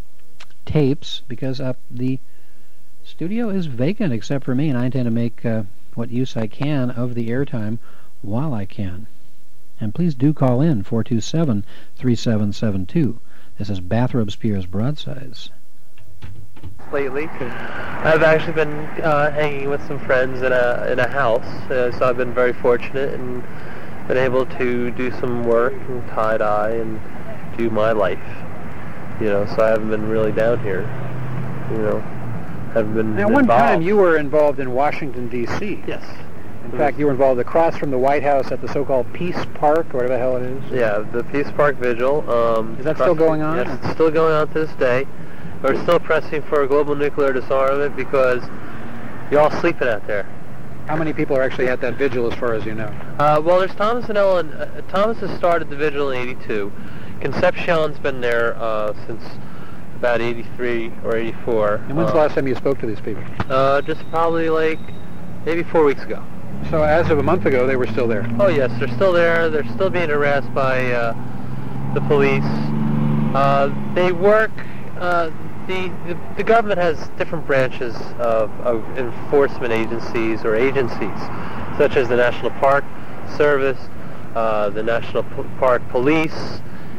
[SPEAKER 1] tapes, because uh, the studio is vacant except for me, and I intend to make uh, what use I can of the airtime while I can. And please do call in, four two seven, three seven seven two. This is Bathrobes Pierre's Broadsides.
[SPEAKER 11] Lately, I've actually been uh, hanging with some friends in a in a house, uh, so I've been very fortunate and been able to do some work and tie-dye and do my life. You know, so I haven't been really down here. You know, haven't been
[SPEAKER 5] Now,
[SPEAKER 11] involved.
[SPEAKER 5] one time you were involved in Washington, D C
[SPEAKER 11] Yes.
[SPEAKER 5] In fact, you were involved across from the White House at the so-called Peace Park, or whatever the hell it is.
[SPEAKER 11] Yeah, the Peace Park Vigil. Um,
[SPEAKER 5] Is that still going on?
[SPEAKER 11] Yes, it's still going on to this day. We're still pressing for a global nuclear disarmament because you're all sleeping out there.
[SPEAKER 5] How many people are actually at that vigil, as far as you know?
[SPEAKER 11] Uh, well, there's Thomas and Ellen. Uh, Thomas has started the vigil in eighty-two. Concepcion's been there uh, since about eighty-three or eighty-four.
[SPEAKER 5] And when's
[SPEAKER 11] uh,
[SPEAKER 5] the last time you spoke to these people?
[SPEAKER 11] Uh, just probably like maybe four weeks ago.
[SPEAKER 5] So as of a month ago, they were still there?
[SPEAKER 11] Oh yes, they're still there. They're still being harassed by uh, the police. Uh, they work. Uh, the, the the government has different branches of, of enforcement agencies or agencies, such as the National Park Service, uh, the National P- Park Police,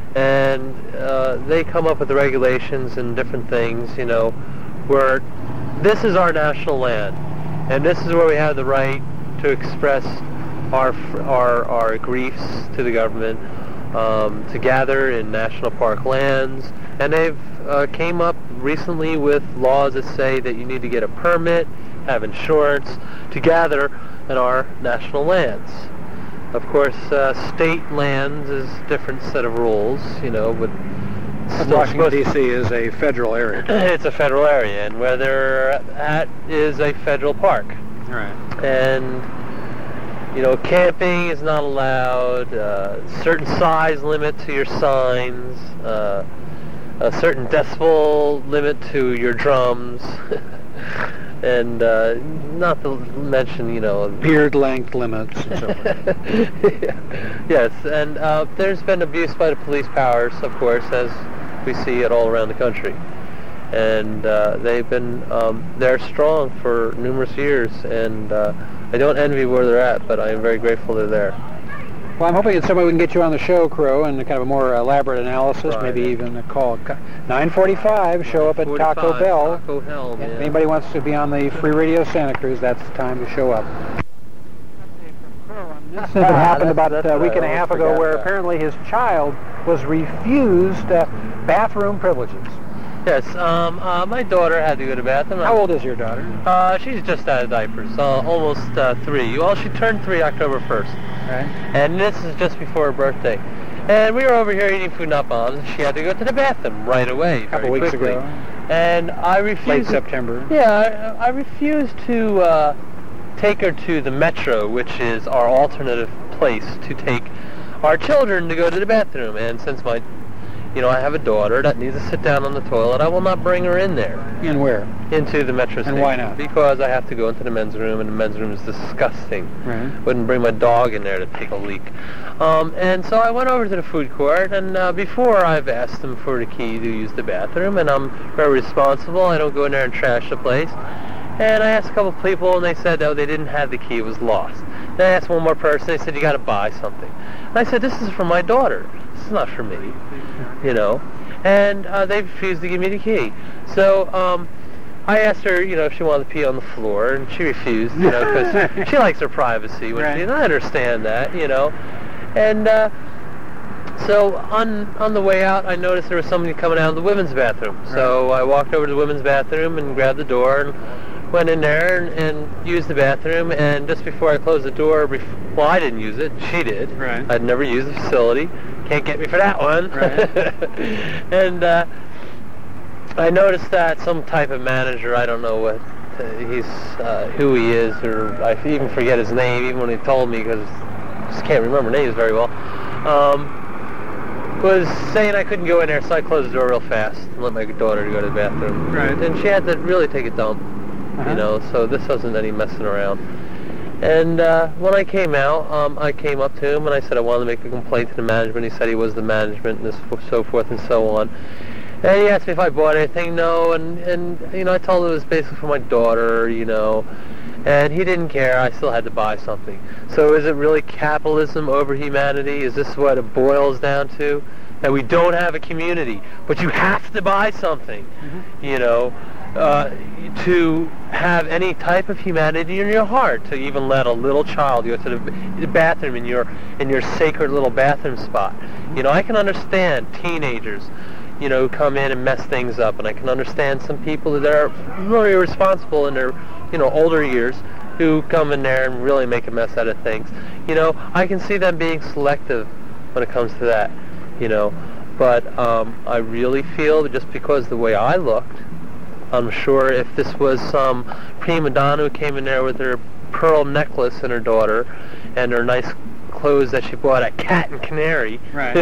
[SPEAKER 11] and uh, they come up with the regulations and different things. You know, where this is our national land, and this is where we have the right to express our our our griefs to the government, um, to gather in national park lands, and they've uh, came up recently with laws that say that you need to get a permit, have insurance to gather in our national lands. Of course, uh, state lands is a different set of rules, you know, but still
[SPEAKER 5] Washington, D C is a federal area.
[SPEAKER 11] It's a federal area, and where they're at is a federal park.
[SPEAKER 5] Right.
[SPEAKER 11] And, you know, camping is not allowed, uh, certain size limit to your signs, uh, a certain decibel limit to your drums, and uh, not to mention, you know...
[SPEAKER 5] beard length limits and so forth.
[SPEAKER 11] Yes, and uh, there's been abuse by the police powers, of course, as we see it all around the country. And uh, they've been, um, they're strong for numerous years, and uh, I don't envy where they're at, but I am very grateful they're there.
[SPEAKER 5] Well, I'm hoping that somebody we can get you on the show, Crow, and kind of a more elaborate analysis,
[SPEAKER 11] Right.
[SPEAKER 5] maybe even a call. nine forty-five, show up at Taco Bell.
[SPEAKER 11] Taco Hell,
[SPEAKER 5] If
[SPEAKER 11] man.
[SPEAKER 5] anybody wants to be on the Free Radio Santa Cruz, that's the time to show up. This incident happened about a week and a half ago where apparently his child was refused uh, bathroom privileges.
[SPEAKER 11] Yes, um, uh, my daughter had to go to the bathroom.
[SPEAKER 5] How old is your daughter?
[SPEAKER 11] Uh, she's just out of diapers, uh, almost uh, three. Well, she turned three October first.
[SPEAKER 5] Right.
[SPEAKER 11] And this is just before her birthday. And we were over here eating food not bombs, and she had to go to the bathroom right away,
[SPEAKER 5] A couple
[SPEAKER 11] very
[SPEAKER 5] weeks
[SPEAKER 11] quickly.
[SPEAKER 5] ago.
[SPEAKER 11] And I refused...
[SPEAKER 5] Late September.
[SPEAKER 11] Yeah, I, I refused to uh, take her to the Metro, which is our alternative place to take our children to go to the bathroom. And since my... You know, I have a daughter that needs to sit down on the toilet. I will not bring her in there.
[SPEAKER 5] In where?
[SPEAKER 11] Into the Metro station.
[SPEAKER 5] And why not?
[SPEAKER 11] Because I have to go into the men's room, and the men's room is disgusting.
[SPEAKER 5] Right.
[SPEAKER 11] Wouldn't bring my dog in there to take a leak. Um, and so I went over to the food court, and uh, before I've asked them for the key to use the bathroom, and I'm very responsible. I don't go in there and trash the place. And I asked a couple of people, and they said, oh, they didn't have the key. It was lost. Then I asked one more person. They said, you got to buy something. And I said, this is for my daughter. This is not for me, you know. And uh, they refused to give me the key. So um, I asked her, you know, if she wanted to pee on the floor, and she refused, you know, because she likes her privacy. When
[SPEAKER 5] Right.
[SPEAKER 11] she, and I understand that, you know. And uh, so on on the way out, I noticed there was somebody coming out of the women's bathroom. So I walked over to the women's bathroom and grabbed the door and went in there and, and used the bathroom. And just before I closed the door, bef- well, I didn't use it. She did.
[SPEAKER 5] Right.
[SPEAKER 11] I'd never used the facility. Can't get me for that one.
[SPEAKER 5] Right.
[SPEAKER 11] And uh, I noticed that some type of manager, I don't know what he's uh, who he is, or I even forget his name, even when he told me, because I just can't remember names very well, um, was saying I couldn't go in there, so I closed the door real fast and let my daughter go to the bathroom.
[SPEAKER 1] Right.
[SPEAKER 11] And she had to really take a dump, uh-huh. you know, so this wasn't any messing around. And uh, when I came out, um, I came up to him and I said I wanted to make a complaint to the management. He said he was the management and so forth and so on. And he asked me if I bought anything. No, and, and you know, I told him it was basically for my daughter, you know, and he didn't care. I still had to buy something. So is it really capitalism over humanity? Is this what it boils down to? That we don't have a community, but you have to buy something, mm-hmm. you know, uh, to have any type of humanity in your heart, to even let a little child go to the bathroom in your in your sacred little bathroom spot. You know, I can understand teenagers, you know, who come in and mess things up, and I can understand some people that are really irresponsible in their, you know, older years, who come in there and really make a mess out of things. You know, I can see them being selective when it comes to that, you know, but um, I really feel that just because the way I looked, I'm sure if this was some prima donna who came in there with her pearl necklace and her daughter and her nice clothes that she bought at Cat and Canary,
[SPEAKER 1] right.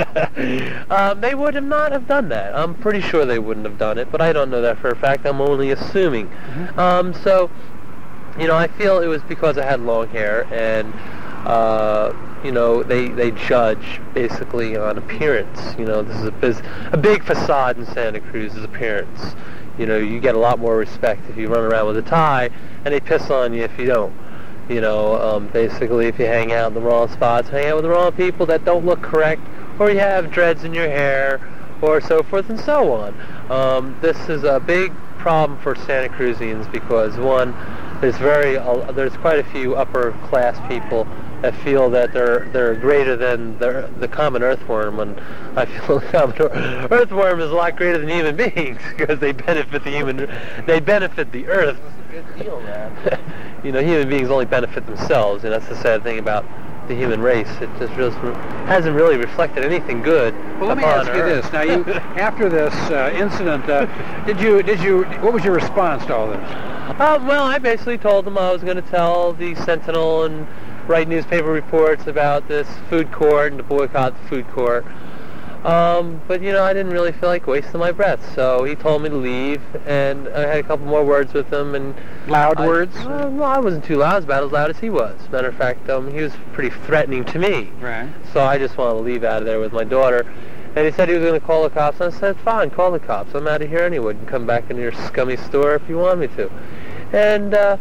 [SPEAKER 11] um, they would have not have done that. I'm pretty sure they wouldn't have done it, but I don't know that for a fact. I'm only assuming. Mm-hmm. Um, so, you know, I feel it was because I had long hair, and uh, you know, they they judge basically on appearance. You know, this is a biz- a big facade in Santa Cruz is appearance. You know, you get a lot more respect if you run around with a tie, and they piss on you if you don't. You know, um, basically if you hang out in the wrong spots, hang out with the wrong people that don't look correct, or you have dreads in your hair, or so forth and so on. Um, this is a big problem for Santa Cruzians because, one, there's very uh, there's quite a few upper class people that feel that they're they're greater than the the common earthworm, and I feel the common earthworm is a lot greater than human beings because they benefit the human they benefit the earth.
[SPEAKER 6] That's a good deal, man.
[SPEAKER 11] You know, human beings only benefit themselves, and that's the sad thing about the human race. It just really hasn't really reflected anything good.
[SPEAKER 1] Well, let me
[SPEAKER 11] upon
[SPEAKER 1] ask you
[SPEAKER 11] Earth.
[SPEAKER 1] this: now, you after this uh, incident, uh, did you did you what was your response to all this?
[SPEAKER 11] Uh, well, I basically told them I was going to tell the Sentinel and write newspaper reports about this food court and to boycott the food court. Um, but, you know, I didn't really feel like wasting my breath, so he told me to leave, and I had a couple more words with him. And
[SPEAKER 1] Loud
[SPEAKER 11] I,
[SPEAKER 1] words?
[SPEAKER 11] Uh, well, I wasn't too loud. I was about as loud as he was. Matter of fact, um, he was pretty threatening to me.
[SPEAKER 1] Right.
[SPEAKER 11] So I just wanted to leave out of there with my daughter. And he said he was going to call the cops, and I said, fine, call the cops. I'm out of here anyway. You can come back into your scummy store if you want me to. And, uh...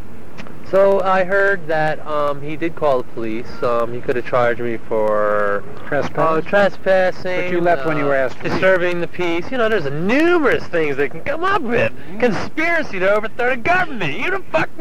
[SPEAKER 11] So I heard that um, he did call the police. Um, he could have charged me for
[SPEAKER 1] trespassing.
[SPEAKER 11] Uh, trespassing.
[SPEAKER 1] But you left
[SPEAKER 11] uh,
[SPEAKER 1] when you were asked to
[SPEAKER 11] disturbing the peace. You know, there's numerous things they can come up with. Mm-hmm. Conspiracy to overthrow the government. You the fuck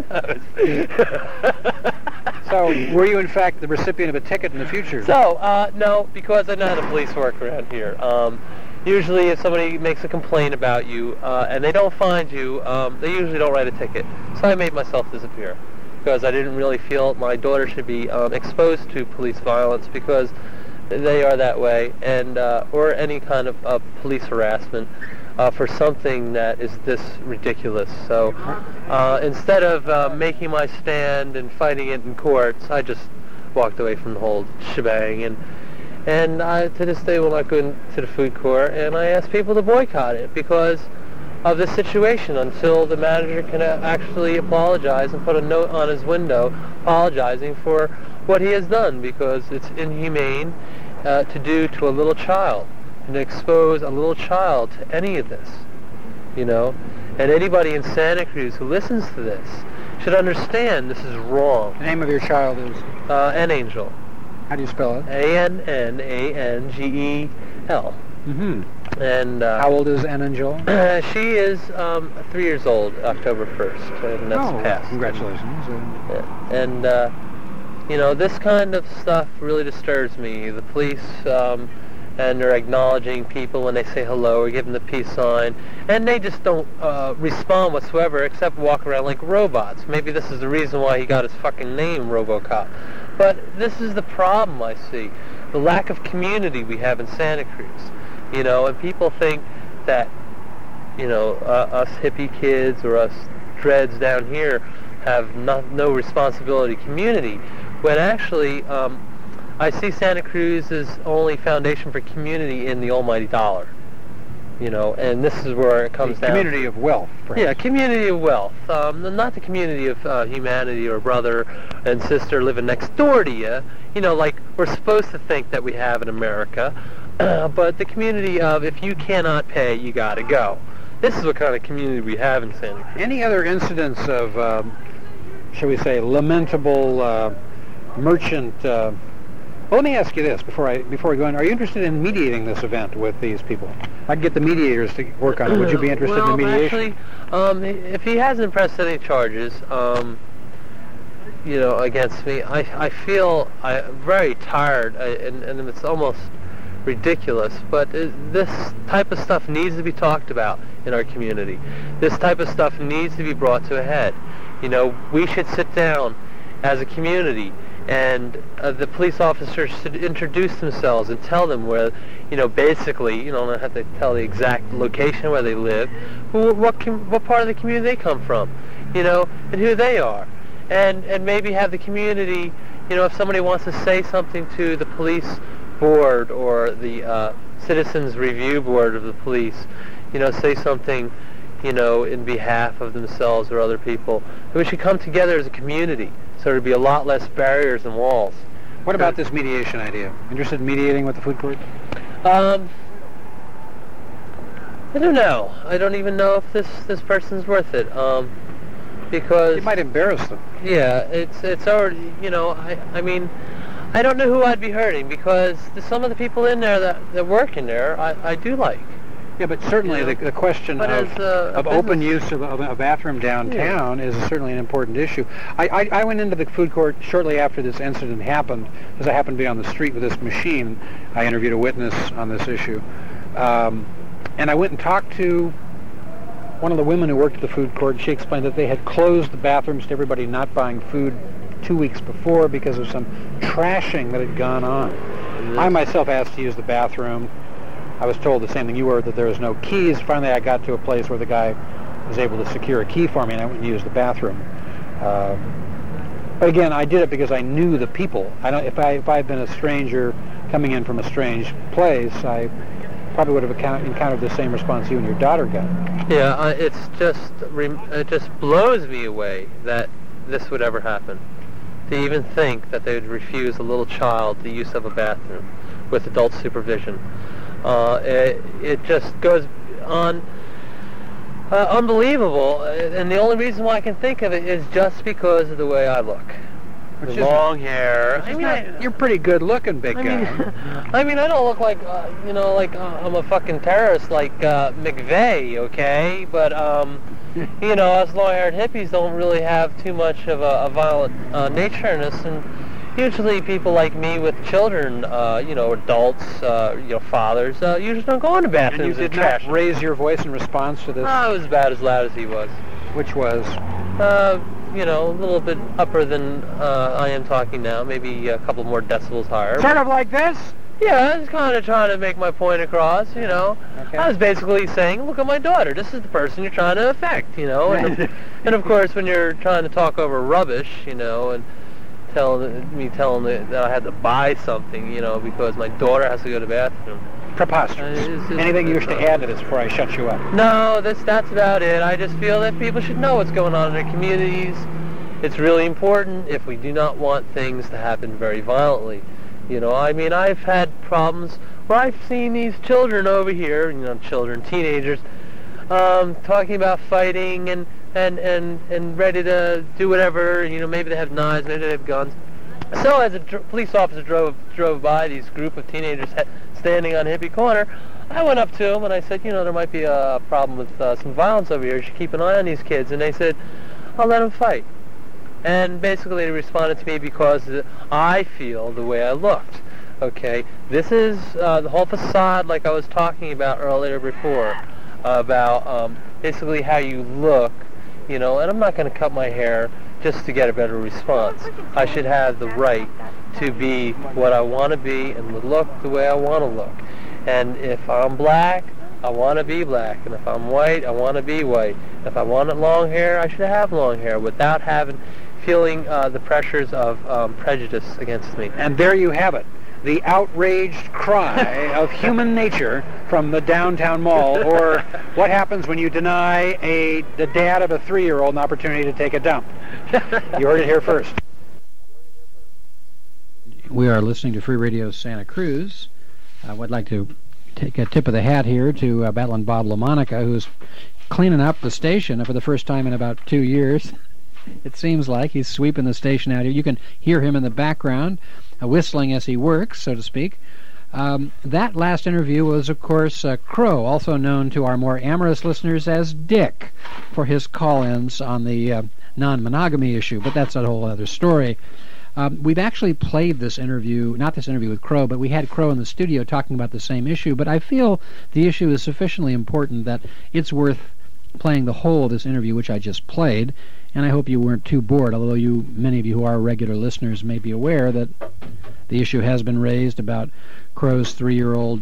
[SPEAKER 11] knows.
[SPEAKER 1] So, were you in fact the recipient of a ticket in the future?
[SPEAKER 11] So, uh, no, because I know how the police work around here. Um, Usually, if somebody makes a complaint about you uh, and they don't find you, um, they usually don't write a ticket. So I made myself disappear because I didn't really feel my daughter should be um, exposed to police violence because they are that way, and uh, or any kind of uh, police harassment uh, for something that is this ridiculous. So uh, instead of uh, making my stand and fighting it in courts, I just walked away from the whole shebang. And And I, to this day, will not go into the food court, and I ask people to boycott it because of this situation until the manager can actually apologize and put a note on his window apologizing for what he has done, because it's inhumane uh, to do to a little child and to expose a little child to any of this, you know. And anybody in Santa Cruz who listens to this should understand this is wrong.
[SPEAKER 1] The name of your child is?
[SPEAKER 11] Uh, N Angel.
[SPEAKER 1] How do you spell it?
[SPEAKER 11] A N N A N G E L.
[SPEAKER 1] Mm-hmm.
[SPEAKER 11] And uh,
[SPEAKER 1] how old is N Angel?
[SPEAKER 11] Uh, she is um, three years old, October first, and that's
[SPEAKER 1] oh,
[SPEAKER 11] passed.
[SPEAKER 1] Congratulations.
[SPEAKER 11] Yeah. And, uh, you know, this kind of stuff really disturbs me. The police, um, and they're acknowledging people when they say hello or give them the peace sign, and they just don't uh, respond whatsoever except walk around like robots. Maybe this is the reason why he got his fucking name, RoboCop. But this is the problem I see, the lack of community we have in Santa Cruz, you know, and people think that, you know, uh, us hippie kids or us dreads down here have no, no responsibility community, when actually um, I see Santa Cruz as only foundation for community in the almighty dollar. You know, and this is where it comes
[SPEAKER 1] the
[SPEAKER 11] down.
[SPEAKER 1] Community of wealth, perhaps.
[SPEAKER 11] Yeah, community of wealth. Um, not the community of uh, humanity or brother and sister living next door to you. You know, like we're supposed to think that we have in America. Uh, but the community of if you cannot pay, you got to go. This is what kind of community we have in Santa Cruz.
[SPEAKER 1] Any other incidents of, um, shall we say, lamentable uh, merchant? Uh, well, let me ask you this before I before we go in. Are you interested in mediating this event with these people? I can get the mediators to work on it. Would you be interested
[SPEAKER 11] well,
[SPEAKER 1] in the mediation?
[SPEAKER 11] Actually, um, if he hasn't pressed any charges, um, you know, against me, I, I feel I'm very tired, I, and, and it's almost ridiculous, but it, this type of stuff needs to be talked about in our community. This type of stuff needs to be brought to a head. You know, we should sit down as a community, and uh, the police officers should introduce themselves and tell them where, you know, basically, you know, don't have to tell the exact location where they live, but what com- what part of the community they come from, you know, and who they are, and and maybe have the community, you know, if somebody wants to say something to the police board or the uh, citizens review board of the police, you know, say something, you know, in behalf of themselves or other people. We should come together as a community, so there'd be a lot less barriers and walls.
[SPEAKER 1] What about this mediation idea? Interested in mediating with the food court?
[SPEAKER 11] Um, I don't know. I don't even know if this this person's worth it. Um, because
[SPEAKER 1] it might embarrass them.
[SPEAKER 11] Yeah, it's it's already, you know, I I mean, I don't know who I'd be hurting, because the, some of the people in there that, that work in there, I, I do like.
[SPEAKER 1] Yeah, but certainly the, the question
[SPEAKER 11] but
[SPEAKER 1] of,
[SPEAKER 11] as, uh,
[SPEAKER 1] of open use of, of a bathroom downtown yeah. is certainly an important issue. I, I, I went into the food court shortly after this incident happened, because I happened to be on the street with this machine. I interviewed a witness on this issue. Um, and I went and talked to one of the women who worked at the food court. She explained that they had closed the bathrooms to everybody not buying food two weeks before because of some trashing that had gone on. Mm-hmm. I myself asked to use the bathroom. I was told the same thing you were, that there was no keys. Finally, I got to a place where the guy was able to secure a key for me, and I went and used the bathroom. Uh, but again, I did it because I knew the people. I don't. If I if I had been a stranger coming in from a strange place, I probably would have account, encountered the same response you and your daughter got.
[SPEAKER 11] Yeah, uh, it's just it just blows me away that this would ever happen. To even think that they would refuse a little child the use of a bathroom with adult supervision. Uh, it, it just goes on uh, unbelievable, and the only reason why I can think of it is just because of the way I look.
[SPEAKER 1] Which
[SPEAKER 11] the long hair.
[SPEAKER 1] I mean, I, you're pretty good looking, big
[SPEAKER 11] I
[SPEAKER 1] guy.
[SPEAKER 11] Mean, I mean, I don't look like, uh, you know, like uh, I'm a fucking terrorist like uh, McVeigh, okay? But, um, you know, us long-haired hippies don't really have too much of a, a violent uh, nature in us, and usually people like me with children, uh, you know, adults, uh, you know, fathers, uh, usually don't go into bathrooms
[SPEAKER 1] and you did
[SPEAKER 11] and trash.
[SPEAKER 1] not raise your voice in response to this?
[SPEAKER 11] Oh, I was about as loud as he was.
[SPEAKER 1] Which was?
[SPEAKER 11] Uh, you know, a little bit upper than uh, I am talking now, maybe a couple more decibels higher.
[SPEAKER 1] Sort of like this?
[SPEAKER 11] Yeah, I was kind of trying to make my point across, you know. Okay. I was basically saying, look at my daughter. This is the person you're trying to affect, you know. And, of, and of course, when you're trying to talk over rubbish, you know, and telling me telling me that I had to buy something, you know, because my daughter has to go to the bathroom.
[SPEAKER 1] Preposterous. Uh, it's, it's, Anything you wish to add to this before I shut you up?
[SPEAKER 11] No, that's that's about it. I just feel that people should know what's going on in their communities. It's really important if we do not want things to happen very violently. You know, I mean, I've had problems where I've seen these children over here, you know, children, teenagers, um, talking about fighting and, and, and, and ready to do whatever. You know, maybe they have knives, maybe they have guns. So as a dr- police officer drove drove by these group of teenagers ha- standing on Hippie Corner, I went up to them and I said, you know, there might be a problem with uh, some violence over here. You should keep an eye on these kids. And they said, I'll let them fight. And basically they responded to me because I feel the way I looked. Okay, this is uh, the whole facade, like I was talking about earlier before, about um, basically how you look, you know, and I'm not going to cut my hair just to get a better response. I should have the right to be what I want to be and look the way I want to look. And if I'm black, I want to be black, and if I'm white, I want to be white. If I wanted long hair, I should have long hair without having, feeling uh, the pressures of um, prejudice against me.
[SPEAKER 1] And there you have it. The outraged cry of human nature from the downtown mall, or what happens when you deny a the dad of a three-year-old an opportunity to take a dump. You heard it here first. We are listening to Free Radio Santa Cruz. I would like to take a tip of the hat here to uh, Battling Bob LaMonica, who's cleaning up the station for the first time in about two years. It seems like he's sweeping the station out here. You can hear him in the background, uh, whistling as he works, so to speak. Um, that last interview was, of course, uh, Crow, also known to our more amorous listeners as Dick, for his call-ins on the uh, non-monogamy issue, but that's a whole other story. Um, we've actually played this interview, not this interview with Crow, but we had Crow in the studio talking about the same issue, but I feel the issue is sufficiently important that it's worth playing the whole of this interview, which I just played, and I hope you weren't too bored, although you, many of you who are regular listeners may be aware that the issue has been raised about Crow's three-year-old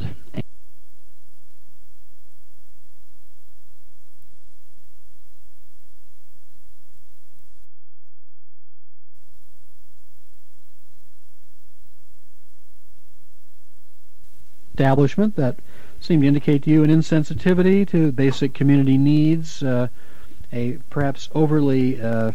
[SPEAKER 1] establishment that seemed to indicate to you an insensitivity to basic community needs, uh, a perhaps overly uh,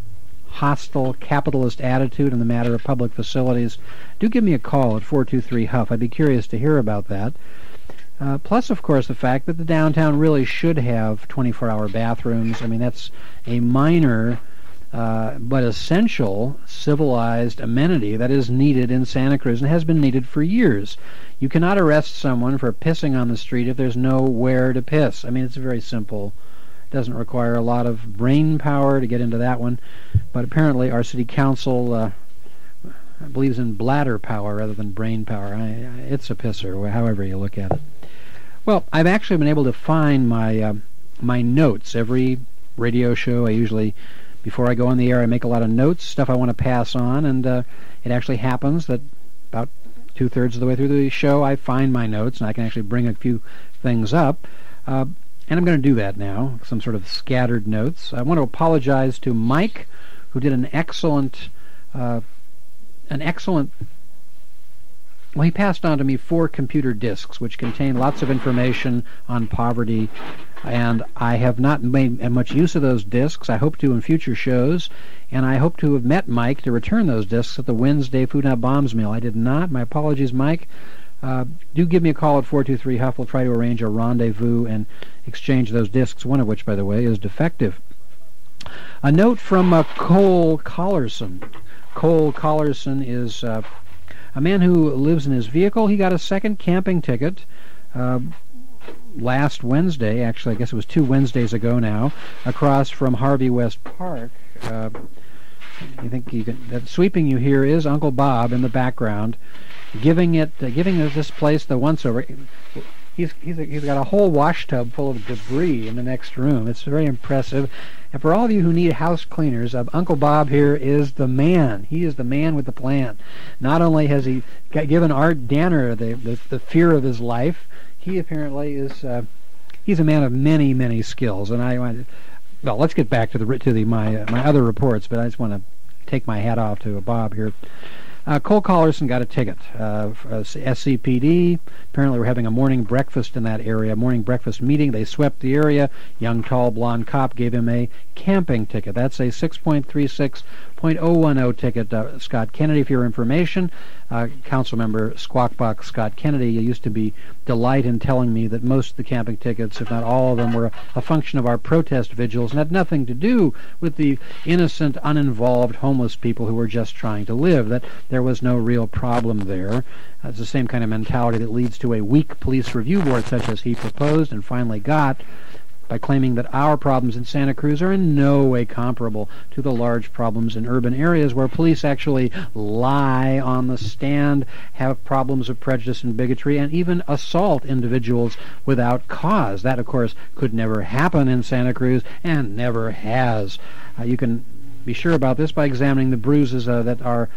[SPEAKER 1] hostile capitalist attitude in the matter of public facilities. Do give me a call at four two three Huff. I'd be curious to hear about that. Uh, plus, of course, the fact that the downtown really should have twenty-four hour bathrooms. I mean, that's a minor uh, but essential civilized amenity that is needed in Santa Cruz and has been needed for years. You cannot arrest someone for pissing on the street if there's nowhere to piss. I mean, it's very simple. It doesn't require a lot of brain power to get into that one. But apparently our city council uh, believes in bladder power rather than brain power. I, I, it's a pisser, however you look at it. Well, I've actually been able to find my uh, my notes. Every radio show, I usually, before I go on the air, I make a lot of notes, stuff I want to pass on, and uh, it actually happens that about two-thirds of the way through the show, I find my notes, and I can actually bring a few things up. Uh, and I'm going to do that now, some sort of scattered notes. I want to apologize to Mike, who did an excellent, uh, an excellent, well, he passed on to me four computer disks, which contain lots of information on poverty, and I have not made much use of those disks. I hope to in future shows, and I hope to have met Mike to return those disks at the Wednesday Food Not Bombs meal. I did not. My apologies, Mike. Uh, do give me a call at four two three Huff. We'll try to arrange a rendezvous and exchange those disks, one of which, by the way, is defective. A note from uh, Cole Collarson. Cole Collarson is uh, a man who lives in his vehicle. He got a second camping ticket uh, last Wednesday, actually I guess it was two Wednesdays ago now, across from Harvey West Park. Uh, I think you can, that sweeping you hear is Uncle Bob in the background, giving it, uh, giving this place the once-over. He's he's a, he's got a whole wash tub full of debris in the next room. It's very impressive. And for all of you who need house cleaners, uh, Uncle Bob here is the man. He is the man with the plan. Not only has he got, given Art Danner the, the the fear of his life, he apparently is uh, he's a man of many many skills. And I want well, let's get back to the to the my uh, my other reports, but I just want to take my hat off to Bob here. Uh, Cole Collarson got a ticket. Uh, S C P D, apparently we're having a morning breakfast in that area, morning breakfast meeting. They swept the area. Young, tall, blonde cop gave him a camping ticket. That's a six point three six point oh one oh ticket. Uh, Scott Kennedy, for your information, uh, Councilmember Squawkbox Scott Kennedy used to be delight in telling me that most of the camping tickets, if not all of them, were a function of our protest vigils and had nothing to do with the innocent, uninvolved homeless people who were just trying to live, that there was no real problem there. It's the same kind of mentality that leads to a weak police review board such as he proposed and finally got, by claiming that our problems in Santa Cruz are in no way comparable to the large problems in urban areas where police actually lie on the stand, have problems of prejudice and bigotry, and even assault individuals without cause. That, of course, could never happen in Santa Cruz and never has. Uh, you can be sure about this by examining the bruises uh, that are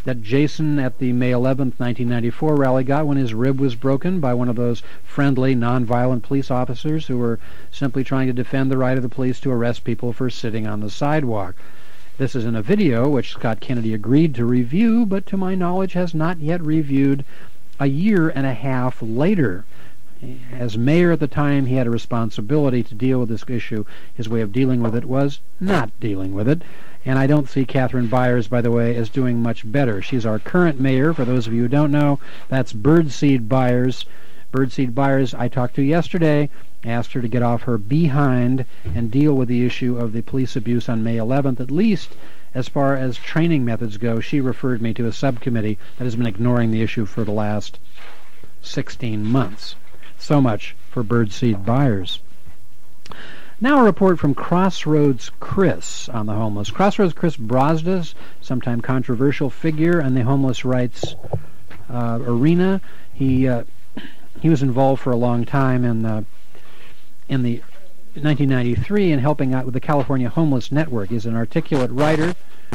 [SPEAKER 1] that Jason at the May eleventh, nineteen ninety-four rally got when his rib was broken by one of those friendly, nonviolent police officers who were simply trying to defend the right of the police to arrest people for sitting on the sidewalk. This is in a video which Scott Kennedy agreed to review, but to my knowledge has not yet reviewed a year and a half later. As mayor at the time, he had a responsibility to deal with this issue. His way of dealing with it was not dealing with it. And I don't see Catherine Byers, by the way, as doing much better. She's our current mayor. For those of you who don't know, that's Birdseed Byers. Birdseed Byers, I talked to yesterday, asked her to get off her behind and deal with the issue of the police abuse on May eleventh. At least as far as training methods go, she referred me to a subcommittee that has been ignoring the issue for the last sixteen months. So much for Birdseed Byers. Now a report from Crossroads Chris on the homeless. Crossroads Chris Brosda, sometime controversial figure in the homeless rights uh, arena. He uh, he was involved for a long time in uh, in the nineteen ninety-three in helping out with the California Homeless Network. He's an articulate writer.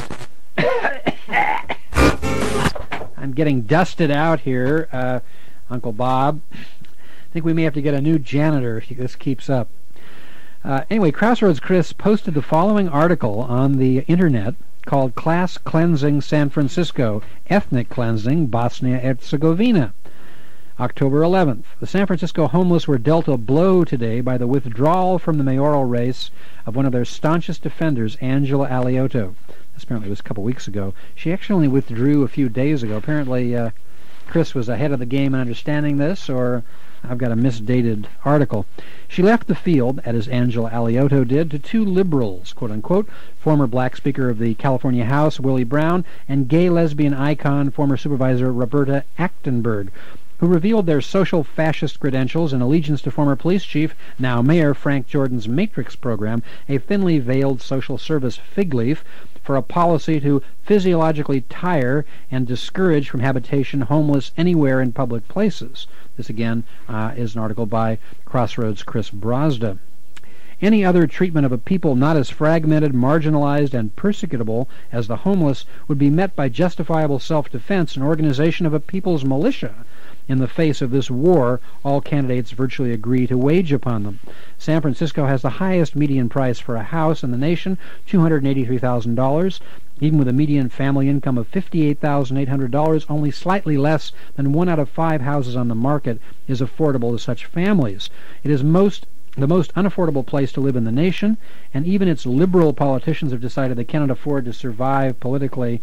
[SPEAKER 1] I'm getting dusted out here, uh, Uncle Bob. I think we may have to get a new janitor if this keeps up. Uh, anyway, Crossroads Chris posted the following article on the internet called Class Cleansing San Francisco, Ethnic Cleansing Bosnia-Herzegovina. October eleventh. The San Francisco homeless were dealt a blow today by the withdrawal from the mayoral race of one of their staunchest defenders, Angela Alioto. This apparently was a couple weeks ago. She actually only withdrew a few days ago. Apparently, uh, Chris was ahead of the game in understanding this, or I've got a misdated article. She left the field, as Angela Alioto did, to two liberals, quote-unquote, former black Speaker of the California House, Willie Brown, and gay lesbian icon, former Supervisor Roberta Achtenberg, who revealed their social fascist credentials and allegiance to former police chief, now Mayor Frank Jordan's Matrix program, a thinly veiled social service fig leaf, for a policy to physiologically tire and discourage from habitation homeless anywhere in public places. This, again, uh, is an article by Crossroads Chris Brosda. Any other treatment of a people not as fragmented, marginalized, and persecutable as the homeless would be met by justifiable self-defense and organization of a people's militia. In the face of this war, all candidates virtually agree to wage upon them. San Francisco has the highest median price for a house in the nation, two hundred eighty-three thousand dollars. Even with a median family income of fifty-eight thousand eight hundred dollars, only slightly less than one out of five houses on the market is affordable to such families. It is most the most unaffordable place to live in the nation, and even its liberal politicians have decided they cannot afford to survive politically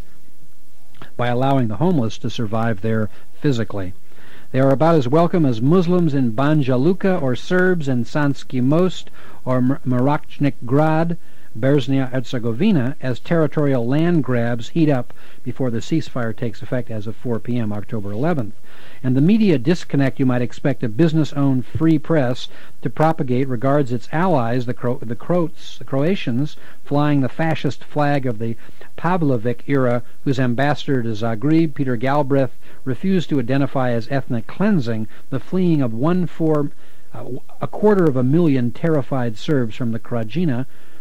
[SPEAKER 1] by allowing the homeless to survive there physically. They are about as welcome as Muslims in Banja Luka or Serbs in Sanski Most or Mrachnik Grad, Bosnia-Herzegovina, as territorial land grabs heat up before the ceasefire takes effect as of four p.m. October eleventh. And the media disconnect you might expect a business-owned free press to propagate regards its allies, the, Cro- the Croats, the Croatians, flying the fascist flag of the Pavlovic era, whose ambassador to Zagreb, Peter Galbraith, refused to identify as ethnic cleansing the fleeing of one four, uh, a quarter of a million terrified Serbs from the Krajina.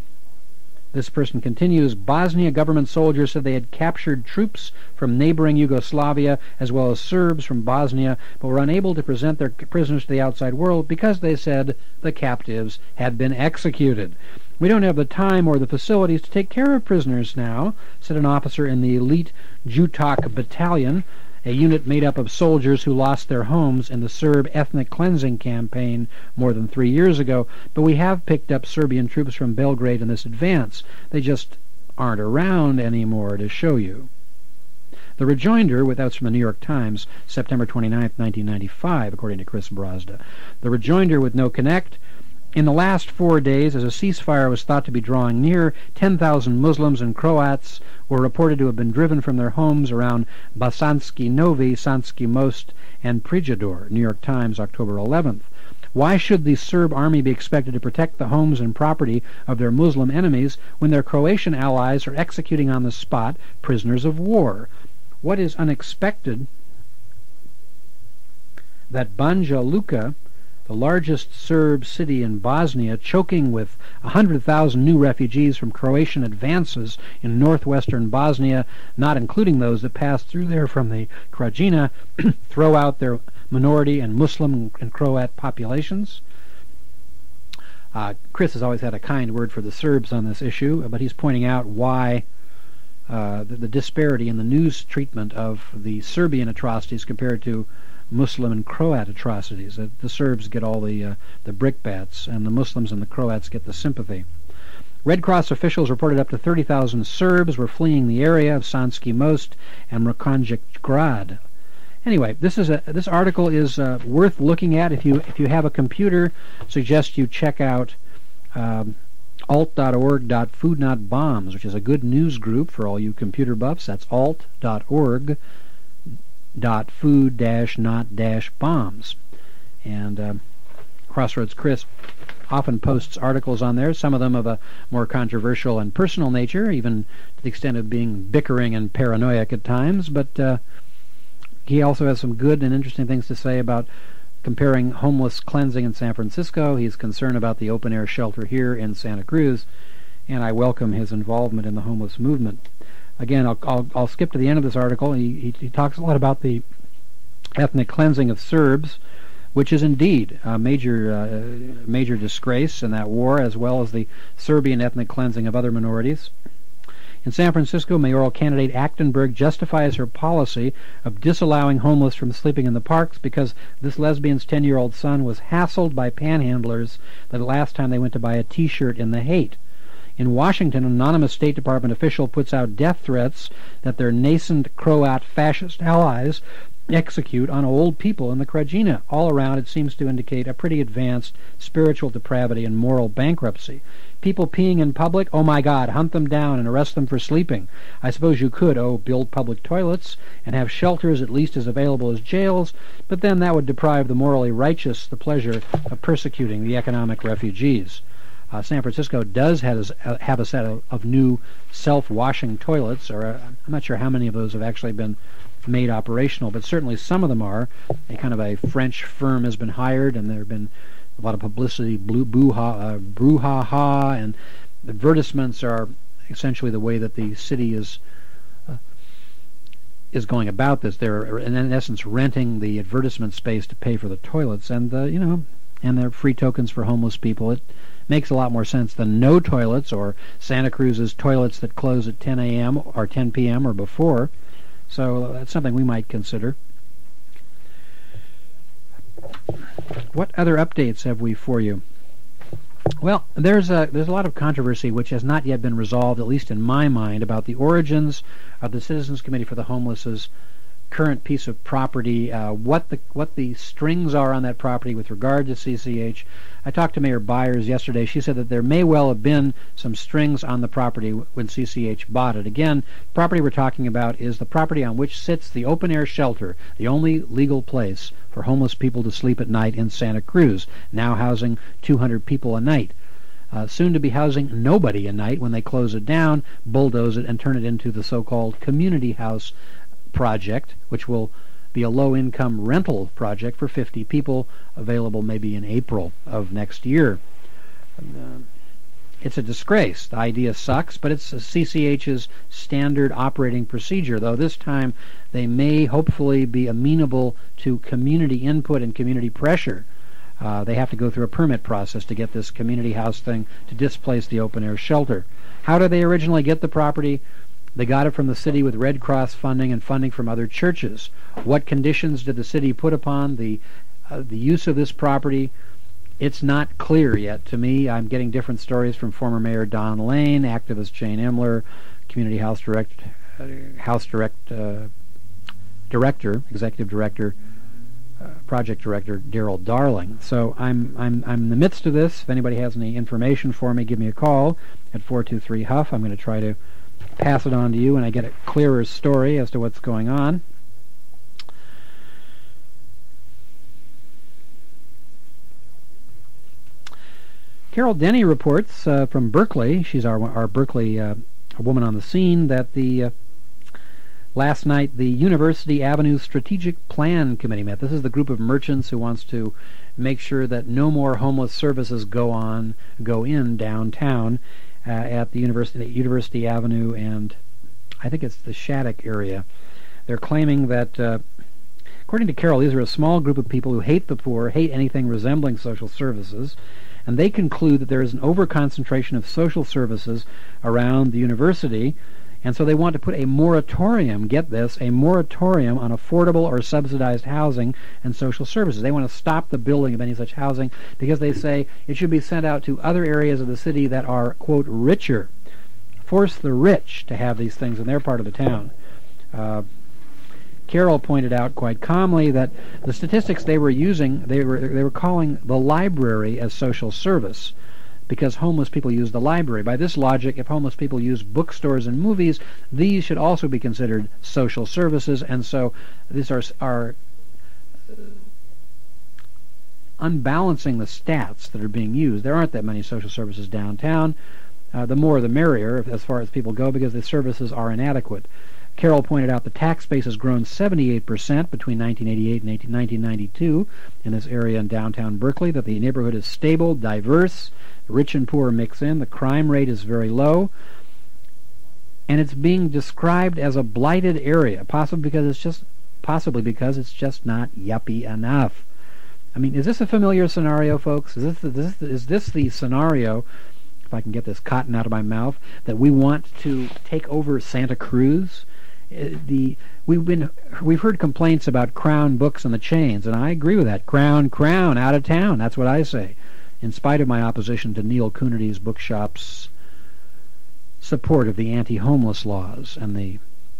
[SPEAKER 1] This person continues, Bosnia government soldiers said they had captured troops from neighboring Yugoslavia as well as Serbs from Bosnia, but were unable to present their prisoners to the outside world because, they said, the captives had been executed. We don't have the time or the facilities to take care of prisoners now, said an officer in the elite Jutak Battalion, a unit made up of soldiers who lost their homes in the Serb ethnic cleansing campaign more than three years ago, but we have picked up Serbian troops from Belgrade in this advance. They just aren't around anymore to show you. The rejoinder, with that's from the New York Times, September twenty-ninth, nineteen ninety-five, according to Chris Brosda. The rejoinder with no connect. In the last four days, as a ceasefire was thought to be drawing near, ten thousand Muslims and Croats were reported to have been driven from their homes around Bosanski Novi, Sanski Most, and Prijador. New York Times, October eleventh. Why should the Serb army be expected to protect the homes and property of their Muslim enemies when their Croatian allies are executing on the spot prisoners of war? What is unexpected that Banja Luka the largest Serb city in Bosnia, choking with one hundred thousand new refugees from Croatian advances in northwestern Bosnia, not including those that passed through there from the Krajina, throw out their minority and Muslim and Croat populations. Uh, Chris has always had a kind word for the Serbs on this issue, but he's pointing out why uh, the, the disparity in the news treatment of the Serbian atrocities compared to Muslim and Croat atrocities. Uh, the Serbs get all the uh, the brickbats, and the Muslims and the Croats get the sympathy. Red Cross officials reported up to thirty thousand Serbs were fleeing the area of Sanski Most and Mrkonjic Grad. Anyway, this is a this article is uh, worth looking at if you if you have a computer. Suggest you check out um, alt dot org dot food not bombs, which is a good news group for all you computer buffs. That's alt dot org dot food dash not dash bombs. And uh, Crossroads Chris often posts articles on there, some of them of a more controversial and personal nature, even to the extent of being bickering and paranoid at times, but uh, he also has some good and interesting things to say about comparing homeless cleansing in San Francisco. He's concerned about the open-air shelter here in Santa Cruz, and I welcome his involvement in the homeless movement. Again, I'll, I'll, I'll skip to the end of this article. He, he, he talks a lot about the ethnic cleansing of Serbs, which is indeed a major, uh, major disgrace in that war, as well as the Serbian ethnic cleansing of other minorities. In San Francisco, mayoral candidate Achtenberg justifies her policy of disallowing homeless from sleeping in the parks because this lesbian's ten-year-old son was hassled by panhandlers the last time they went to buy a T-shirt in the Haight. In Washington, an anonymous State Department official puts out death threats that their nascent Croat fascist allies execute on old people in the Krajina. All around, it seems to indicate a pretty advanced spiritual depravity and moral bankruptcy. People peeing in public, oh my God, hunt them down and arrest them for sleeping. I suppose you could, oh, build public toilets and have shelters at least as available as jails, but then that would deprive the morally righteous the pleasure of persecuting the economic refugees. Uh, San Francisco does has, uh, have a set of, of new self-washing toilets, or uh, I'm not sure how many of those have actually been made operational, but certainly some of them are. A kind of a French firm has been hired, and there have been a lot of publicity, blue, boo-ha, uh, brouhaha, and advertisements are essentially the way that the city is uh, is going about this. They're in essence renting the advertisement space to pay for the toilets, and uh, you know, and they're free tokens for homeless people. It makes a lot more sense than no toilets, or Santa Cruz's toilets that close at ten a.m. or ten p.m. or before. So that's something we might consider. What other updates have we for you? Well, there's a there's a lot of controversy which has not yet been resolved, at least in my mind, about the origins of the Citizens Committee for the Homeless's current piece of property, uh, what the what the strings are on that property with regard to C C H. I talked to Mayor Byers yesterday. She said that there may well have been some strings on the property when C C H bought it. Again, the property we're talking about is the property on which sits the open-air shelter, the only legal place for homeless people to sleep at night in Santa Cruz, now housing two hundred people a night. Uh, soon to be housing nobody a night when they close it down, bulldoze it, and turn it into the so-called community house project, which will be a low-income rental project for fifty people, available maybe in April of next year. Uh, it's a disgrace. The idea sucks, but it's C C H's standard operating procedure, though this time they may hopefully be amenable to community input and community pressure. Uh, they have to go through a permit process to get this community house thing to displace the open-air shelter. How did they originally get the property? They got it from the city with Red Cross funding and funding from other churches. What conditions did the city put upon the uh, the use of this property? It's not clear yet to me. I'm getting different stories from former Mayor Don Lane, activist Jane Emler, community house direct, uh, house direct uh, director, executive director, uh, project director Daryl Darling. So I'm I'm I'm in the midst of this. If anybody has any information for me, give me a call at four two three Huff. I'm going to try to pass it on to you when I get a clearer story as to what's going on. Carol Denny reports uh, from Berkeley, she's our our Berkeley uh, woman on the scene, that the uh, Last night, the University Avenue Strategic Plan Committee met. This is the group of merchants who wants to make sure that no more homeless services go on, go in downtown uh, at the University, University Avenue and I think it's the Shattuck area. They're claiming that, uh, according to Carol, these are a small group of people who hate the poor, hate anything resembling social services, and they conclude that there is an overconcentration of social services around the university, and so they want to put a moratorium, get this, a moratorium on affordable or subsidized housing and social services. They want to stop the building of any such housing because they say it should be sent out to other areas of the city that are, quote, richer. Force the rich to have these things in their part of the town. Uh, Carol pointed out quite calmly that the statistics they were using, they were they were calling the library as social service because homeless people use the library. By this logic, if homeless people use bookstores and movies, these should also be considered social services, and so these are, are unbalancing the stats that are being used. There aren't that many social services downtown. Uh, the more the merrier as far as people go because the services are inadequate. Carol pointed out the tax base has grown seventy-eight percent between nineteen eighty-eight and nineteen ninety-two in this area in downtown Berkeley, that the neighborhood is stable, diverse, rich and poor mix in, the crime rate is very low, and it's being described as a blighted area, possibly because it's just possibly because it's just not yuppie enough. I mean, is this a familiar scenario, folks? Is this the, is this, is this the scenario, if I can get this cotton out of my mouth, that we want to take over Santa Cruz? Uh, the we've been we've heard complaints about Crown Books and the chains, and I agree with that. Crown, Crown, out of town. That's what I say. In spite of my opposition to Neil Coonerty's bookshop's support of the anti-homeless laws and the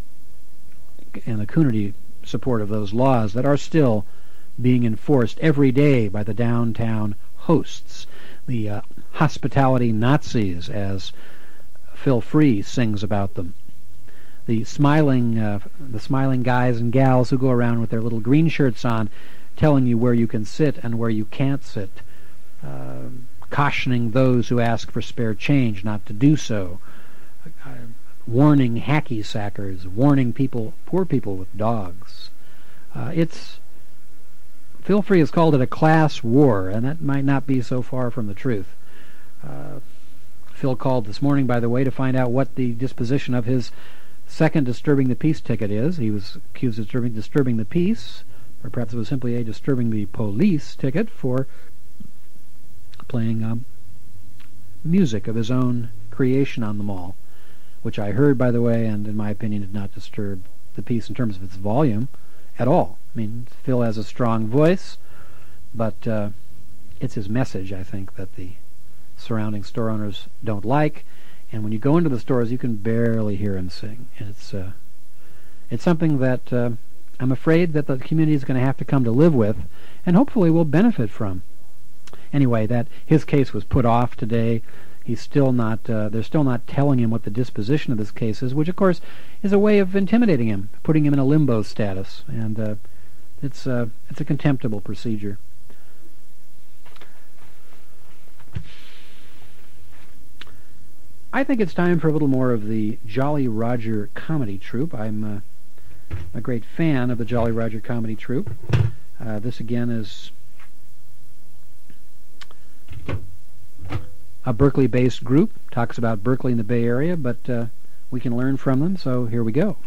[SPEAKER 1] and the Coonerty support of those laws that are still being enforced every day by the downtown hosts, the uh, hospitality Nazis, as Phil Free sings about them. The smiling, uh, the smiling guys and gals who go around with their little green shirts on, telling you where you can sit and where you can't sit, uh, cautioning those who ask for spare change not to do so, uh, warning hacky sackers, warning people, poor people with dogs. Uh, it's Phil Free has called it a class war, and that might not be so far from the truth. Uh, Phil called this morning, by the way, to find out what the disposition of his second Disturbing the Peace ticket is. He was accused of disturbing, disturbing the peace, or perhaps it was simply a Disturbing the Police ticket for playing um, music of his own creation on the mall, which I heard, by the way, and in my opinion did not disturb the peace in terms of its volume at all. I mean, Phil has a strong voice, but uh, it's his message, I think, that the surrounding store owners don't like. And when you go into the stores, you can barely hear him sing. And it's uh, it's something that uh, I'm afraid that the community is going to have to come to live with, and hopefully will benefit from. Anyway, that his case was put off today. He's still not. Uh, they're still not telling him what the disposition of this case is, which of course is a way of intimidating him, putting him in a limbo status, and uh, it's uh, it's a contemptible procedure. I think it's time for a little more of the Jolly Roger Comedy Troupe. I'm uh, a great fan of the Jolly Roger Comedy Troupe. Uh, this again is a Berkeley-based group, talks about Berkeley and the Bay Area, but uh, we can learn from them, so here we go.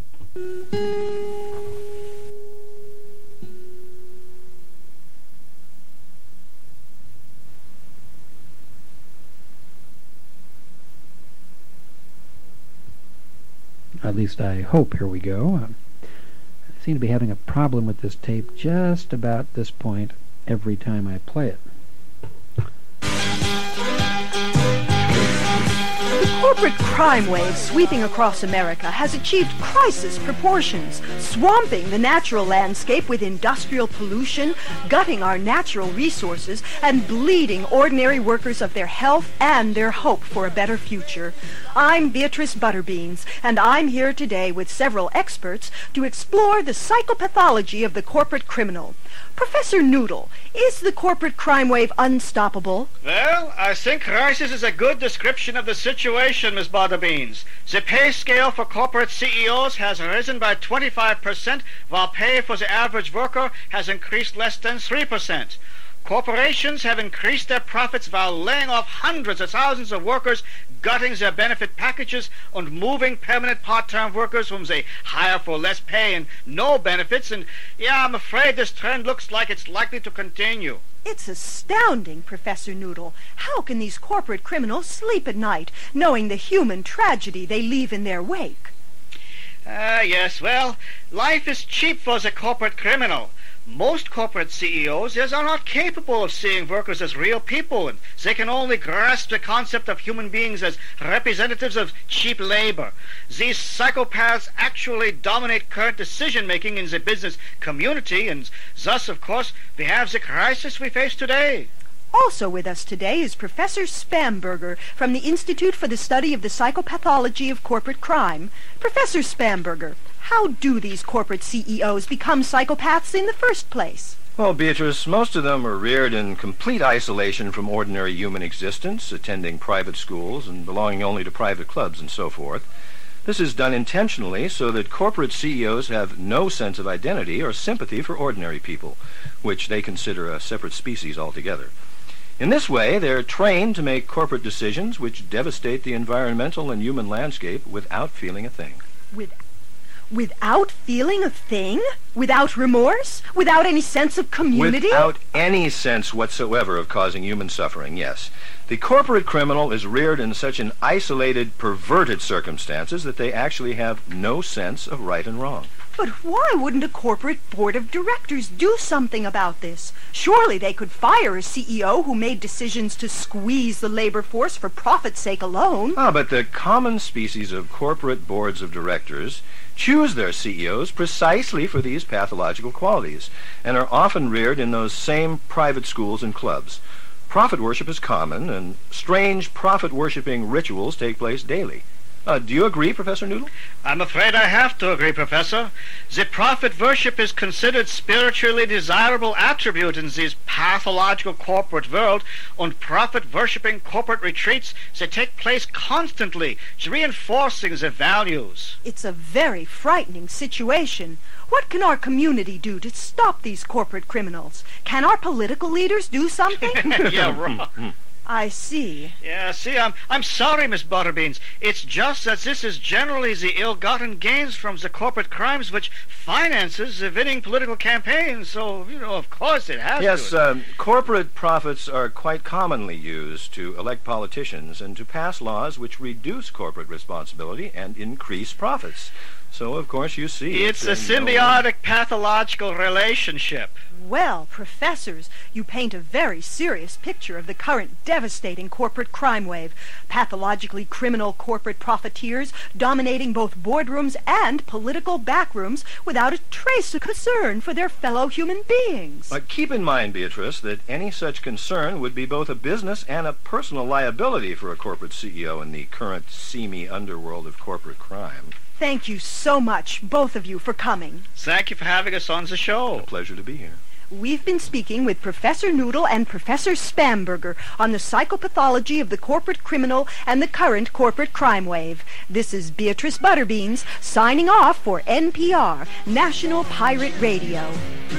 [SPEAKER 1] At least I hope. Here we go. Uh, I seem to be having a problem with this tape just about this point every time I play it.
[SPEAKER 12] The corporate crime wave sweeping across America has achieved crisis proportions, swamping the natural landscape with industrial pollution, gutting our natural resources, and bleeding ordinary workers of their health and their hope for a better future. I'm Beatrice Butterbeans, and I'm here today with several experts to explore the psychopathology of the corporate criminal. Professor Noodle, is the corporate crime wave unstoppable?
[SPEAKER 13] Well, I think crisis is a good description of the situation. attention, Miss Butterbeans. The pay scale for corporate C E Os has risen by twenty-five percent, while pay for the average worker has increased less than three percent. Corporations have increased their profits while laying off hundreds of thousands of workers, gutting their benefit packages, and moving permanent part-time workers whom they hire for less pay and no benefits. And, yeah, I'm afraid this trend looks like it's likely to continue.
[SPEAKER 12] It's astounding, Professor Noodle. How can these corporate criminals sleep at night, knowing the human tragedy they leave in their wake?
[SPEAKER 13] Ah, uh, yes, well, life is cheap for the corporate criminal. Most corporate C E Os yes, are not capable of seeing workers as real people, and they can only grasp the concept of human beings as representatives of cheap labor. These psychopaths actually dominate current decision-making in the business community, and thus, of course, we have the crisis we face today.
[SPEAKER 12] Also with us today is Professor Spamberger from the Institute for the Study of the Psychopathology of Corporate Crime. Professor Spamberger, how do these corporate C E Os become psychopaths in the first place?
[SPEAKER 14] Well, Beatrice, most of them are reared in complete isolation from ordinary human existence, attending private schools and belonging only to private clubs and so forth. This is done intentionally so that corporate C E Os have no sense of identity or sympathy for ordinary people, which they consider a separate species altogether. In this way, they're trained to make corporate decisions which devastate the environmental and human landscape without feeling a thing.
[SPEAKER 12] With, without feeling a thing? Without remorse? Without any sense of community?
[SPEAKER 14] Without any sense whatsoever of causing human suffering, yes. The corporate criminal is reared in such an isolated, perverted circumstances that they actually have no sense of right and wrong.
[SPEAKER 12] But why wouldn't a corporate board of directors do something about this? Surely they could fire a C E O who made decisions to squeeze the labor force for profit's sake alone.
[SPEAKER 14] Ah, but the common species of corporate boards of directors choose their C E Os precisely for these pathological qualities, and are often reared in those same private schools and clubs. Profit worship is common, and strange profit-worshipping rituals take place daily. Uh, do you agree, Professor Noodle?
[SPEAKER 13] I'm afraid I have to agree, Professor. The profit worship is considered spiritually desirable attribute in this pathological corporate world, and profit-worshipping corporate retreats, they take place constantly, reinforcing the values.
[SPEAKER 12] It's a very frightening situation. What can our community do to stop these corporate criminals? Can our political leaders do something?
[SPEAKER 13] Yeah, right.
[SPEAKER 12] I see.
[SPEAKER 13] Yeah, see, I'm I'm sorry, Miss Butterbeans. It's just that this is generally the ill-gotten gains from the corporate crimes which finances the winning political campaigns. So, you know, of course it has
[SPEAKER 14] yes,
[SPEAKER 13] to.
[SPEAKER 14] Yes, um, corporate profits are quite commonly used to elect politicians and to pass laws which reduce corporate responsibility and increase profits. So, of course, you see...
[SPEAKER 13] It's, it's a symbiotic pathological relationship.
[SPEAKER 12] Well, professors, you paint a very serious picture of the current devastating corporate crime wave. Pathologically criminal corporate profiteers dominating both boardrooms and political backrooms without a trace of concern for their fellow human beings.
[SPEAKER 14] But keep in mind, Beatrice, that any such concern would be both a business and a personal liability for a corporate C E O in the current seamy underworld of corporate crime.
[SPEAKER 12] Thank you so much, both of you, for coming.
[SPEAKER 13] Thank you for having us on the show.
[SPEAKER 14] A pleasure to be here.
[SPEAKER 12] We've been speaking with Professor Noodle and Professor Spamberger on the psychopathology of the corporate criminal and the current corporate crime wave. This is Beatrice Butterbeans signing off for N P R, National Pirate Radio.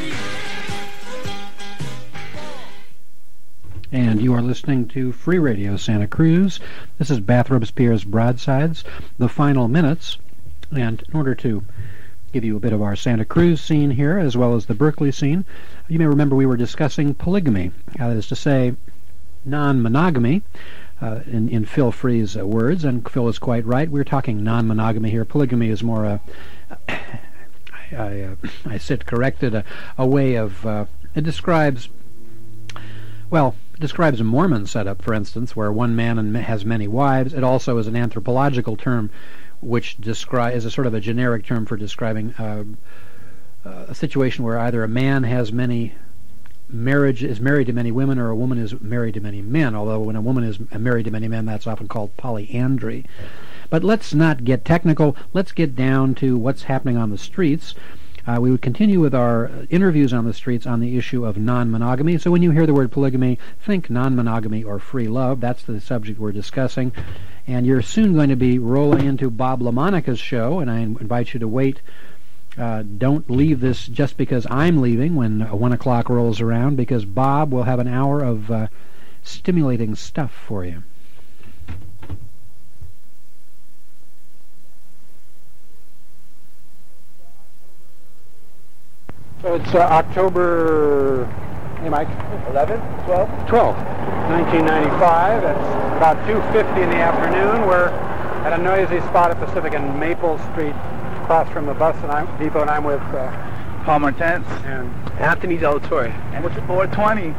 [SPEAKER 1] And you are listening to Free Radio Santa Cruz. This is Bath Robespierre's Broadsides, the final minutes. And in order to give you a bit of our Santa Cruz scene here, as well as the Berkeley scene, you may remember we were discussing polygamy, that is to say, non-monogamy, uh, in, in Phil Free's uh, words, and Phil is quite right. We're talking non-monogamy here. Polygamy is more a, I, I, uh, I sit corrected, a, a way of, uh, it describes, well, it describes a Mormon setup, for instance, where one man has many wives. It also is an anthropological term which descri- is a sort of a generic term for describing uh, uh, a situation where either a man has many marriage is married to many women, or a woman is married to many men. Although when a woman is married to many men, that's often called polyandry. But let's not get technical. Let's get down to what's happening on the streets. Uh, we would continue with our interviews on the streets on the issue of non-monogamy. So when you hear the word polygamy, think non-monogamy or free love. That's the subject we're discussing. And you're soon going to be rolling into Bob LaMonica's show, and I invite you to wait. Uh, don't leave this just because I'm leaving when uh, one o'clock rolls around, because Bob will have an hour of uh, stimulating stuff for you.
[SPEAKER 5] So it's uh, October, hey Mike?
[SPEAKER 6] eleventh, twelfth?
[SPEAKER 5] twelfth, nineteen ninety-five. It's about two fifty in the afternoon. We're at a noisy spot at Pacific and Maple Street, across from the bus and I'm, depot, and I'm with uh,
[SPEAKER 15] Paul Martens
[SPEAKER 5] and
[SPEAKER 15] Anthony Delatorre.
[SPEAKER 5] And
[SPEAKER 15] what's four twenty?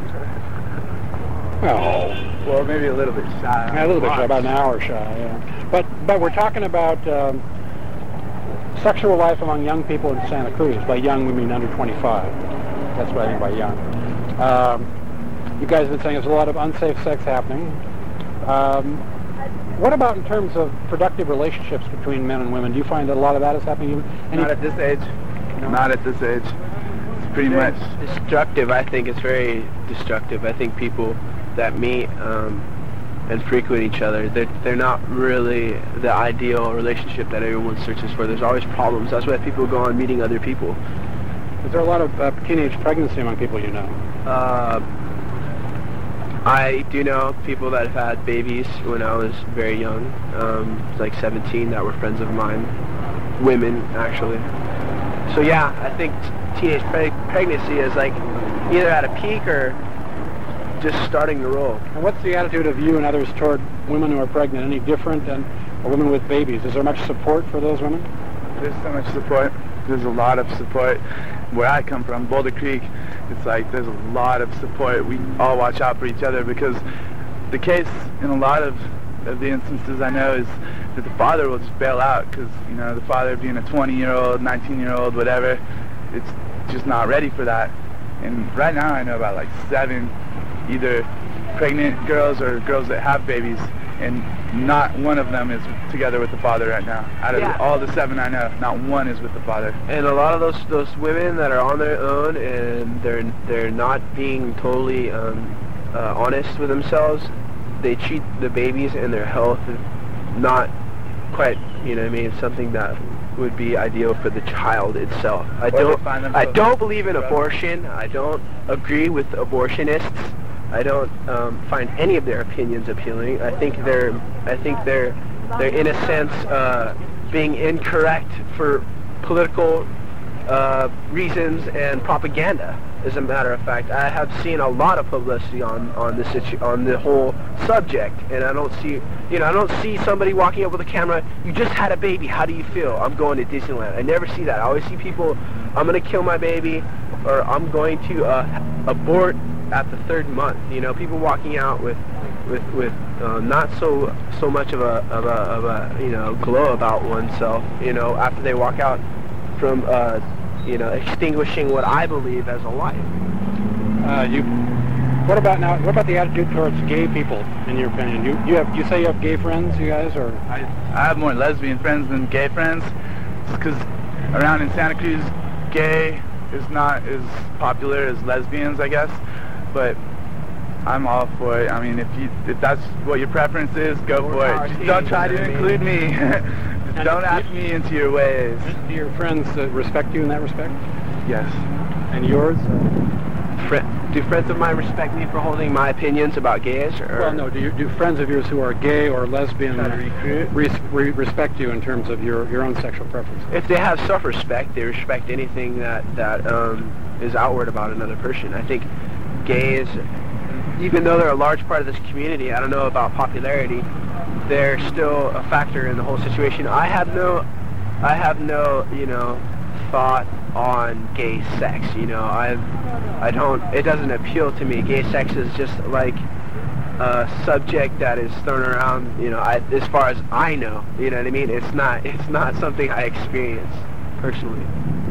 [SPEAKER 5] Well,
[SPEAKER 15] well, maybe a little bit shy.
[SPEAKER 5] Yeah, a little bit shy, about an hour shy, yeah. But, but we're talking about um, sexual life among young people in Santa Cruz. By young, we mean under twenty-five. That's what I mean by young. Um, you guys have been saying there's a lot of unsafe sex happening. Um, what about in terms of productive relationships between men and women? Do you find that a lot of that is happening? Any
[SPEAKER 15] Not at this age.
[SPEAKER 5] No?
[SPEAKER 15] Not at this age. It's pretty much
[SPEAKER 6] destructive. I think it's very destructive. I think people that meet um, and frequent each other, they're, they're not really the ideal relationship that everyone searches for. There's always problems. That's why people go on meeting other people.
[SPEAKER 5] Is there a lot of uh, teenage pregnancy among people you know?
[SPEAKER 6] Uh, I do know people that have had babies when I was very young, um, like seventeen, that were friends of mine, women actually. So yeah, I think t- teenage pre- pregnancy is like either at a peak or just starting to roll.
[SPEAKER 5] And what's the attitude of you and others toward women who are pregnant? Any different than women with babies? Is there much support for those women?
[SPEAKER 15] There's so much support. There's a lot of support. Where I come from, Boulder Creek, it's like there's a lot of support. We all watch out for each other because the case in a lot of, of the instances I know is that the father will just bail out because, you know, the father being a twenty-year-old, nineteen-year-old, whatever, it's just not ready for that. And right now I know about like seven either pregnant girls or girls that have babies, and not one of them is together with the father right now. Out of
[SPEAKER 6] yeah.
[SPEAKER 15] all the seven I know, not one is with the father.
[SPEAKER 6] And a lot of those those women that are on their own and they're they're not being totally um, uh, honest with themselves, they treat the babies and their health not quite, you know what I mean, something that would be ideal for the child itself. I
[SPEAKER 15] Or
[SPEAKER 6] don't
[SPEAKER 15] they find
[SPEAKER 6] I
[SPEAKER 15] themselves
[SPEAKER 6] don't believe in
[SPEAKER 15] drugs.
[SPEAKER 6] abortion. I don't agree with abortionists. I don't um, find any of their opinions appealing. I think they're, I think they're, they're in a sense uh, being incorrect for political uh, reasons and propaganda. As a matter of fact, I have seen a lot of publicity on on the situ- on the whole subject, and I don't see, you know, I don't see somebody walking up with a camera. You just had a baby. How do you feel? I'm going to Disneyland. I never see that. I always see people. I'm going to kill my baby, or I'm going to uh, abort at the third month. You know, people walking out with with with uh, not so so much of a of a of a you know glow about oneself. You know, after they walk out from uh, you know extinguishing what I believe as a life.
[SPEAKER 5] Uh, you. What about now? What about the attitude towards gay people? In your opinion, you you have you say you have gay friends, you guys, or
[SPEAKER 15] I I have more lesbian friends than gay friends, because around in Santa Cruz, gay is not as popular as lesbians, I guess. But I'm all for it. I mean, if you if that's what your preference is, go for it. Just don't try to include me. Just don't ask me into your ways.
[SPEAKER 5] Do your friends uh, respect you in that respect?
[SPEAKER 15] Yes.
[SPEAKER 5] And yours?
[SPEAKER 6] Fri- do friends of mine respect me for holding my opinions about gays? Or?
[SPEAKER 5] Well, no. Do you, do friends of yours who are gay or lesbian res- re- respect you in terms of your, your own sexual preference?
[SPEAKER 6] If they have self-respect, they respect anything that that um, is outward about another person. I think gays, even though they're a large part of this community, I don't know about popularity, they're still a factor in the whole situation. I have no, I have no, you know, thought on gay sex. You know, I, I don't. It doesn't appeal to me. Gay sex is just like a subject that is thrown around. You know, I, as far as I know, you know what I mean. It's not. It's not something I experience personally.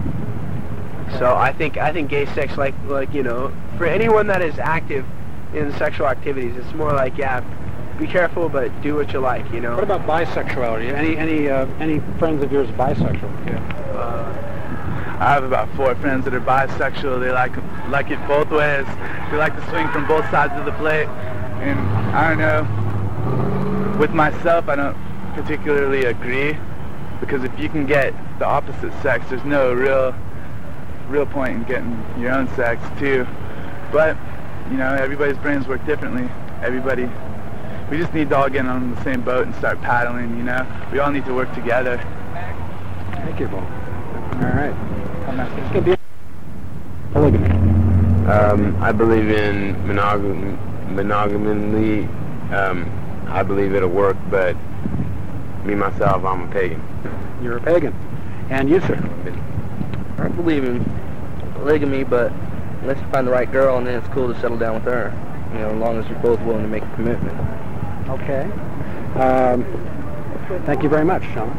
[SPEAKER 6] So I think I think gay sex, like like you know, for anyone that is active in sexual activities, it's more like, yeah, be careful, but do what you like, you know.
[SPEAKER 5] What about bisexuality? Any any uh, any friends of yours bisexual?
[SPEAKER 15] Yeah. Uh, I have about four friends that are bisexual. They like like it both ways. They like to swing from both sides of the plate. And I don't know. with myself, I don't particularly agree, because if you can get the opposite sex, there's no real real point in getting your own sex too. But you know, everybody's brains work differently. Everybody, we just need to all get on the same boat and start paddling. You know, we all need to work together.
[SPEAKER 4] Thank you, Paul. All right. Polygamy.
[SPEAKER 16] Um, I believe in monogamy. Monogamy. Um, I believe it'll work, but me myself, I'm a pagan.
[SPEAKER 4] You're a pagan. And you, sir?
[SPEAKER 2] I believe in polygamy, but unless you find the right girl, and then it's cool to settle down with her. You know, as long as you're both willing to make a commitment.
[SPEAKER 4] Okay. Um, thank you very much, Sean.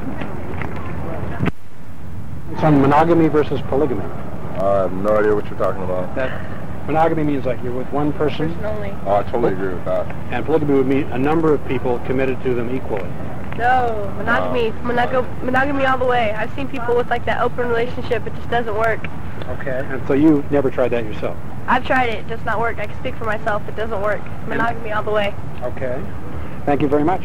[SPEAKER 4] It's on monogamy versus polygamy.
[SPEAKER 9] I have no idea what you're talking about.
[SPEAKER 4] That monogamy means like you're with one person.
[SPEAKER 8] Person only.
[SPEAKER 9] Oh, I totally agree with that.
[SPEAKER 4] And polygamy would mean a number of people committed to them equally.
[SPEAKER 8] No, monogamy. Monog- monogamy all the way. I've seen people with like that open relationship. It just doesn't work.
[SPEAKER 4] Okay. And so you never tried that yourself?
[SPEAKER 8] I've tried it. It does not work. I can speak for myself. It doesn't work. Monogamy all the way.
[SPEAKER 4] Okay. Thank you very much.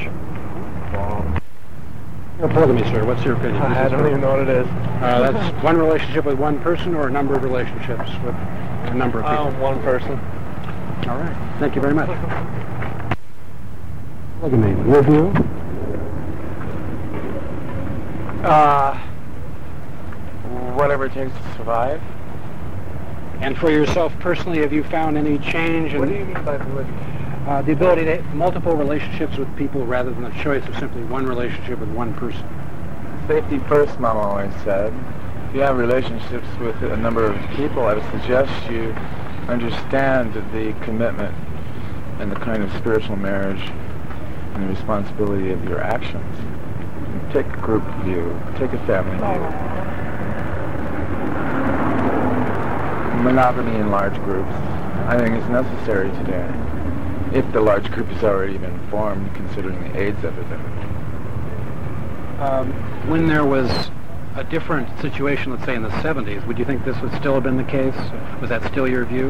[SPEAKER 4] Your polygamy, sir. What's your opinion?
[SPEAKER 9] I don't even know what it is.
[SPEAKER 4] Uh, that's one relationship with one person or a number of relationships with a number of people?
[SPEAKER 9] Um, one person.
[SPEAKER 4] All right. Thank you very much. Polygamy. Your view?
[SPEAKER 9] Uh, whatever it takes to survive.
[SPEAKER 4] And for yourself personally, have you found any change in...
[SPEAKER 9] What do you mean by polygamy?
[SPEAKER 4] Uh, the ability to have multiple relationships with people rather than the choice of simply one relationship with one person.
[SPEAKER 9] Safety first, Mom always said. If you have relationships with a number of people, I would suggest you understand the commitment and the kind of spiritual marriage and the responsibility of your actions. Take a group view, take a family view. Monogamy in large groups, I think, is necessary today, if the large group has already been formed, considering the AIDS epidemic.
[SPEAKER 4] Um, when there was a different situation, let's say in the seventies, would you think this would still have been the case? Was that still your view?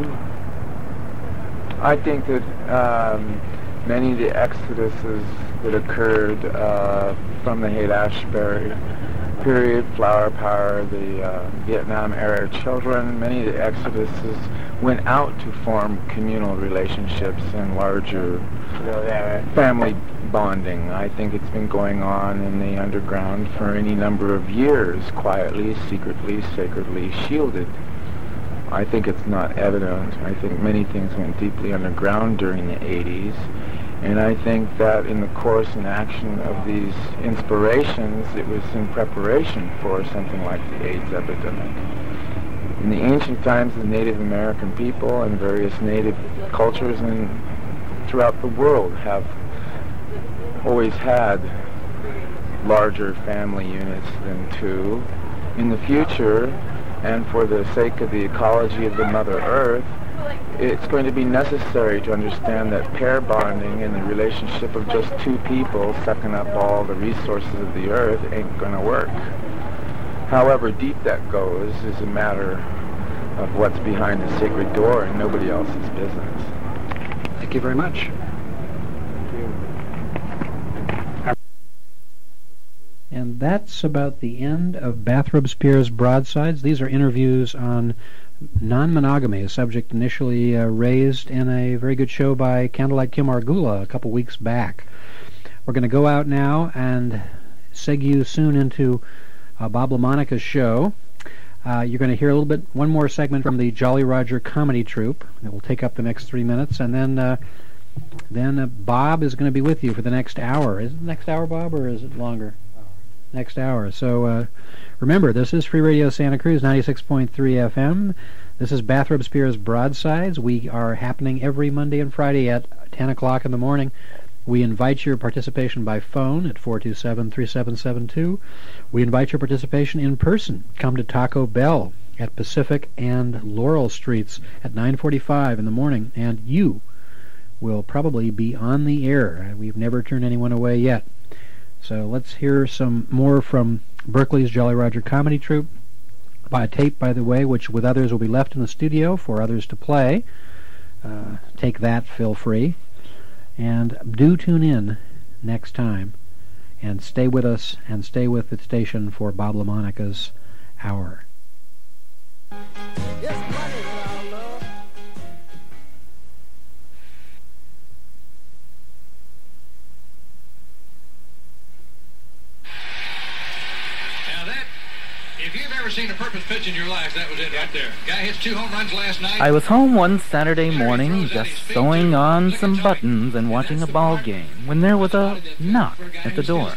[SPEAKER 9] I think that um, many of the exoduses that occurred uh, from the Haight-Ashbury period, flower power, the uh, Vietnam-era children, many of the exoduses went out to form communal relationships and larger family bonding. I think it's been going on in the underground for any number of years, quietly, secretly, sacredly shielded. I think it's not evident. I think many things went deeply underground during the eighties. And I think that in the course and action of these inspirations, it was in preparation for something like the AIDS epidemic. In the ancient times, the Native American people and various native cultures and throughout the world have always had larger family units than two. In the future, and for the sake of the ecology of the Mother Earth, it's going to be necessary to understand that pair bonding in the relationship of just two people sucking up all the resources of the earth ain't going to work. However deep that goes is a matter of what's behind the sacred door and nobody else's business.
[SPEAKER 4] Thank you very much. And that's about the end of Bathrobes Pierre's Broadsides. These are interviews on non-monogamy, a subject initially uh, raised in a very good show by Candlelight Kim Argula a couple weeks back. We're going to go out now and segue soon into uh, Bob LaMonica's show. Uh, you're going to hear a little bit, one more segment from the Jolly Roger Comedy Troupe that will take up the next three minutes, and then uh, then uh, Bob is going to be with you for the next hour. Is it the next hour, Bob, or is it longer? Next hour. So uh, remember, this is Free Radio Santa Cruz, ninety-six point three F M. This is Bathrobes Pierre's Broadsides. We are happening every Monday and Friday at ten o'clock in the morning. We invite your participation by phone at four two seven, three seven seven two. We invite your participation in person. Come to Taco Bell at Pacific and Laurel Streets at nine forty-five in the morning, and you will probably be on the air. We've never turned anyone away yet. So let's hear some more from Berkeley's Jolly Roger Comedy Troupe, by a tape, by the way, which with others will be left in the studio for others to play. Uh, take that, feel free. And do tune in
[SPEAKER 1] next time. And stay with us, and stay with the station for Bob LaMonica's Hour.
[SPEAKER 17] If you've ever seen a purpose pitch in your life, that was it right there. Guy hits two home runs last night.
[SPEAKER 18] I was home one Saturday morning just sewing on some buttons and watching a ball game when there was a knock at the door.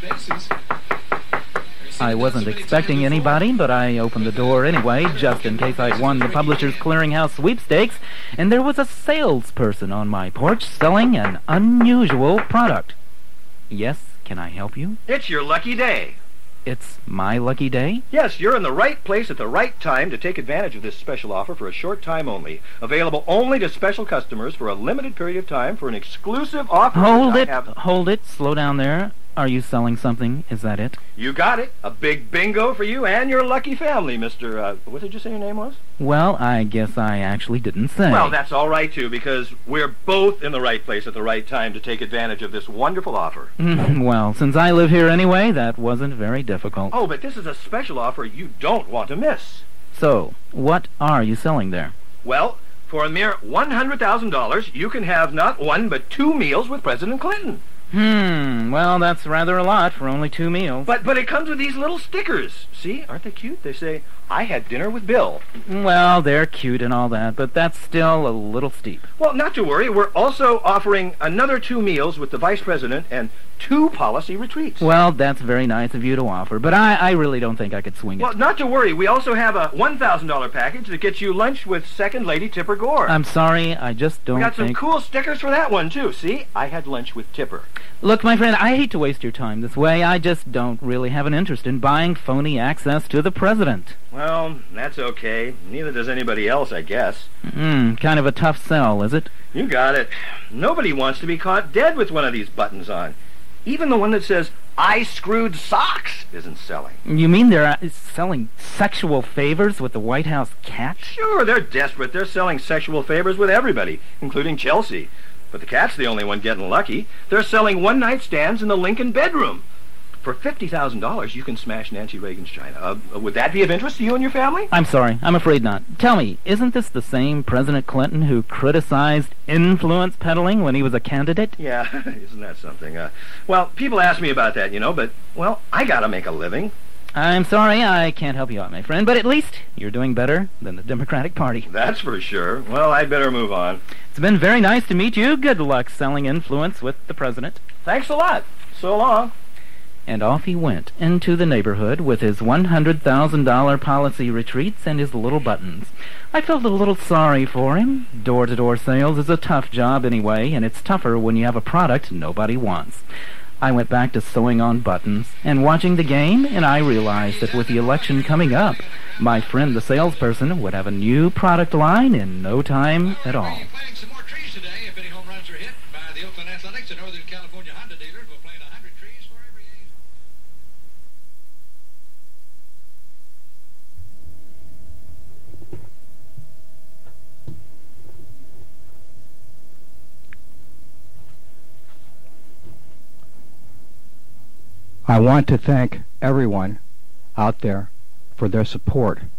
[SPEAKER 18] I wasn't expecting anybody, but I opened the door anyway, just in case I'd won the Publishers Clearinghouse sweepstakes, and there was a salesperson on my porch selling an unusual product. Yes, can I help you?
[SPEAKER 14] It's your lucky day.
[SPEAKER 18] It's my lucky day?
[SPEAKER 14] Yes, you're in the right place at the right time to take advantage of this special offer for a short time only. Available only to special customers for a limited period of time for an exclusive offer.
[SPEAKER 18] Hold it, hold it, slow down there. Are you selling something? Is that it?
[SPEAKER 14] You got it. A big bingo for you and your lucky family, Mister Uh, what did you say your name was?
[SPEAKER 18] Well, I guess I actually didn't say.
[SPEAKER 14] Well, that's all right, too, because we're both in the right place at the right time to take advantage of this wonderful offer.
[SPEAKER 18] Well, since I live here anyway, that wasn't very difficult.
[SPEAKER 14] Oh, but this is a special offer you don't want to miss.
[SPEAKER 18] So, what are you selling there?
[SPEAKER 14] Well, for a mere one hundred thousand dollars, you can have not one but two meals with President Clinton.
[SPEAKER 18] Hmm, well, that's rather a lot for only two meals.
[SPEAKER 14] But but it comes with these little stickers. See, aren't they cute? They say, I had dinner with Bill.
[SPEAKER 18] Well, they're cute and all that, but that's still a little steep.
[SPEAKER 14] Well, not to worry. We're also offering another two meals with the Vice President and two policy retreats.
[SPEAKER 18] Well, that's very nice of you to offer, but I, I really don't think I could swing it.
[SPEAKER 14] Well, not to worry. We also have a one thousand dollars package that gets you lunch with Second Lady Tipper Gore.
[SPEAKER 18] I'm sorry, I just don't
[SPEAKER 14] We got
[SPEAKER 18] think...
[SPEAKER 14] some cool stickers for that one, too. See, I had lunch with Tipper.
[SPEAKER 18] Look, my friend, I hate to waste your time this way. I just don't really have an interest in buying phony access to the president.
[SPEAKER 14] Well, that's okay. Neither does anybody else, I guess.
[SPEAKER 18] Hmm, kind of a tough sell, is it?
[SPEAKER 14] You got it. Nobody wants to be caught dead with one of these buttons on. Even the one that says, I screwed socks, isn't selling.
[SPEAKER 18] You mean they're uh, selling sexual favors with the White House cat?
[SPEAKER 14] Sure, they're desperate. They're selling sexual favors with everybody, including Chelsea. But the cat's the only one getting lucky. They're selling one-night stands in the Lincoln bedroom. For fifty thousand dollars, you can smash Nancy Reagan's china. Uh, would that be of interest to you and your family?
[SPEAKER 18] I'm sorry. I'm afraid not. Tell me, isn't this the same President Clinton who criticized influence peddling when he was a candidate?
[SPEAKER 14] Yeah, isn't that something? Uh, well, people ask me about that, you know, but, well, I gotta make a living.
[SPEAKER 18] I'm sorry, I can't help you out, my friend, but at least you're doing better than the Democratic Party.
[SPEAKER 14] That's for sure. Well, I'd better move on.
[SPEAKER 18] It's been very nice to meet you. Good luck selling influence with the president.
[SPEAKER 14] Thanks a lot. So long.
[SPEAKER 18] And off he went into the neighborhood with his one hundred thousand dollars policy retreats and his little buttons. I felt a little sorry for him. Door-to-door sales is a tough job anyway, and it's tougher when you have a product nobody wants. I went back to sewing on buttons and watching the game, and I realized that with the election coming up, my friend the salesperson would have a new product line in no time at all.
[SPEAKER 19] I want to thank everyone out there for their support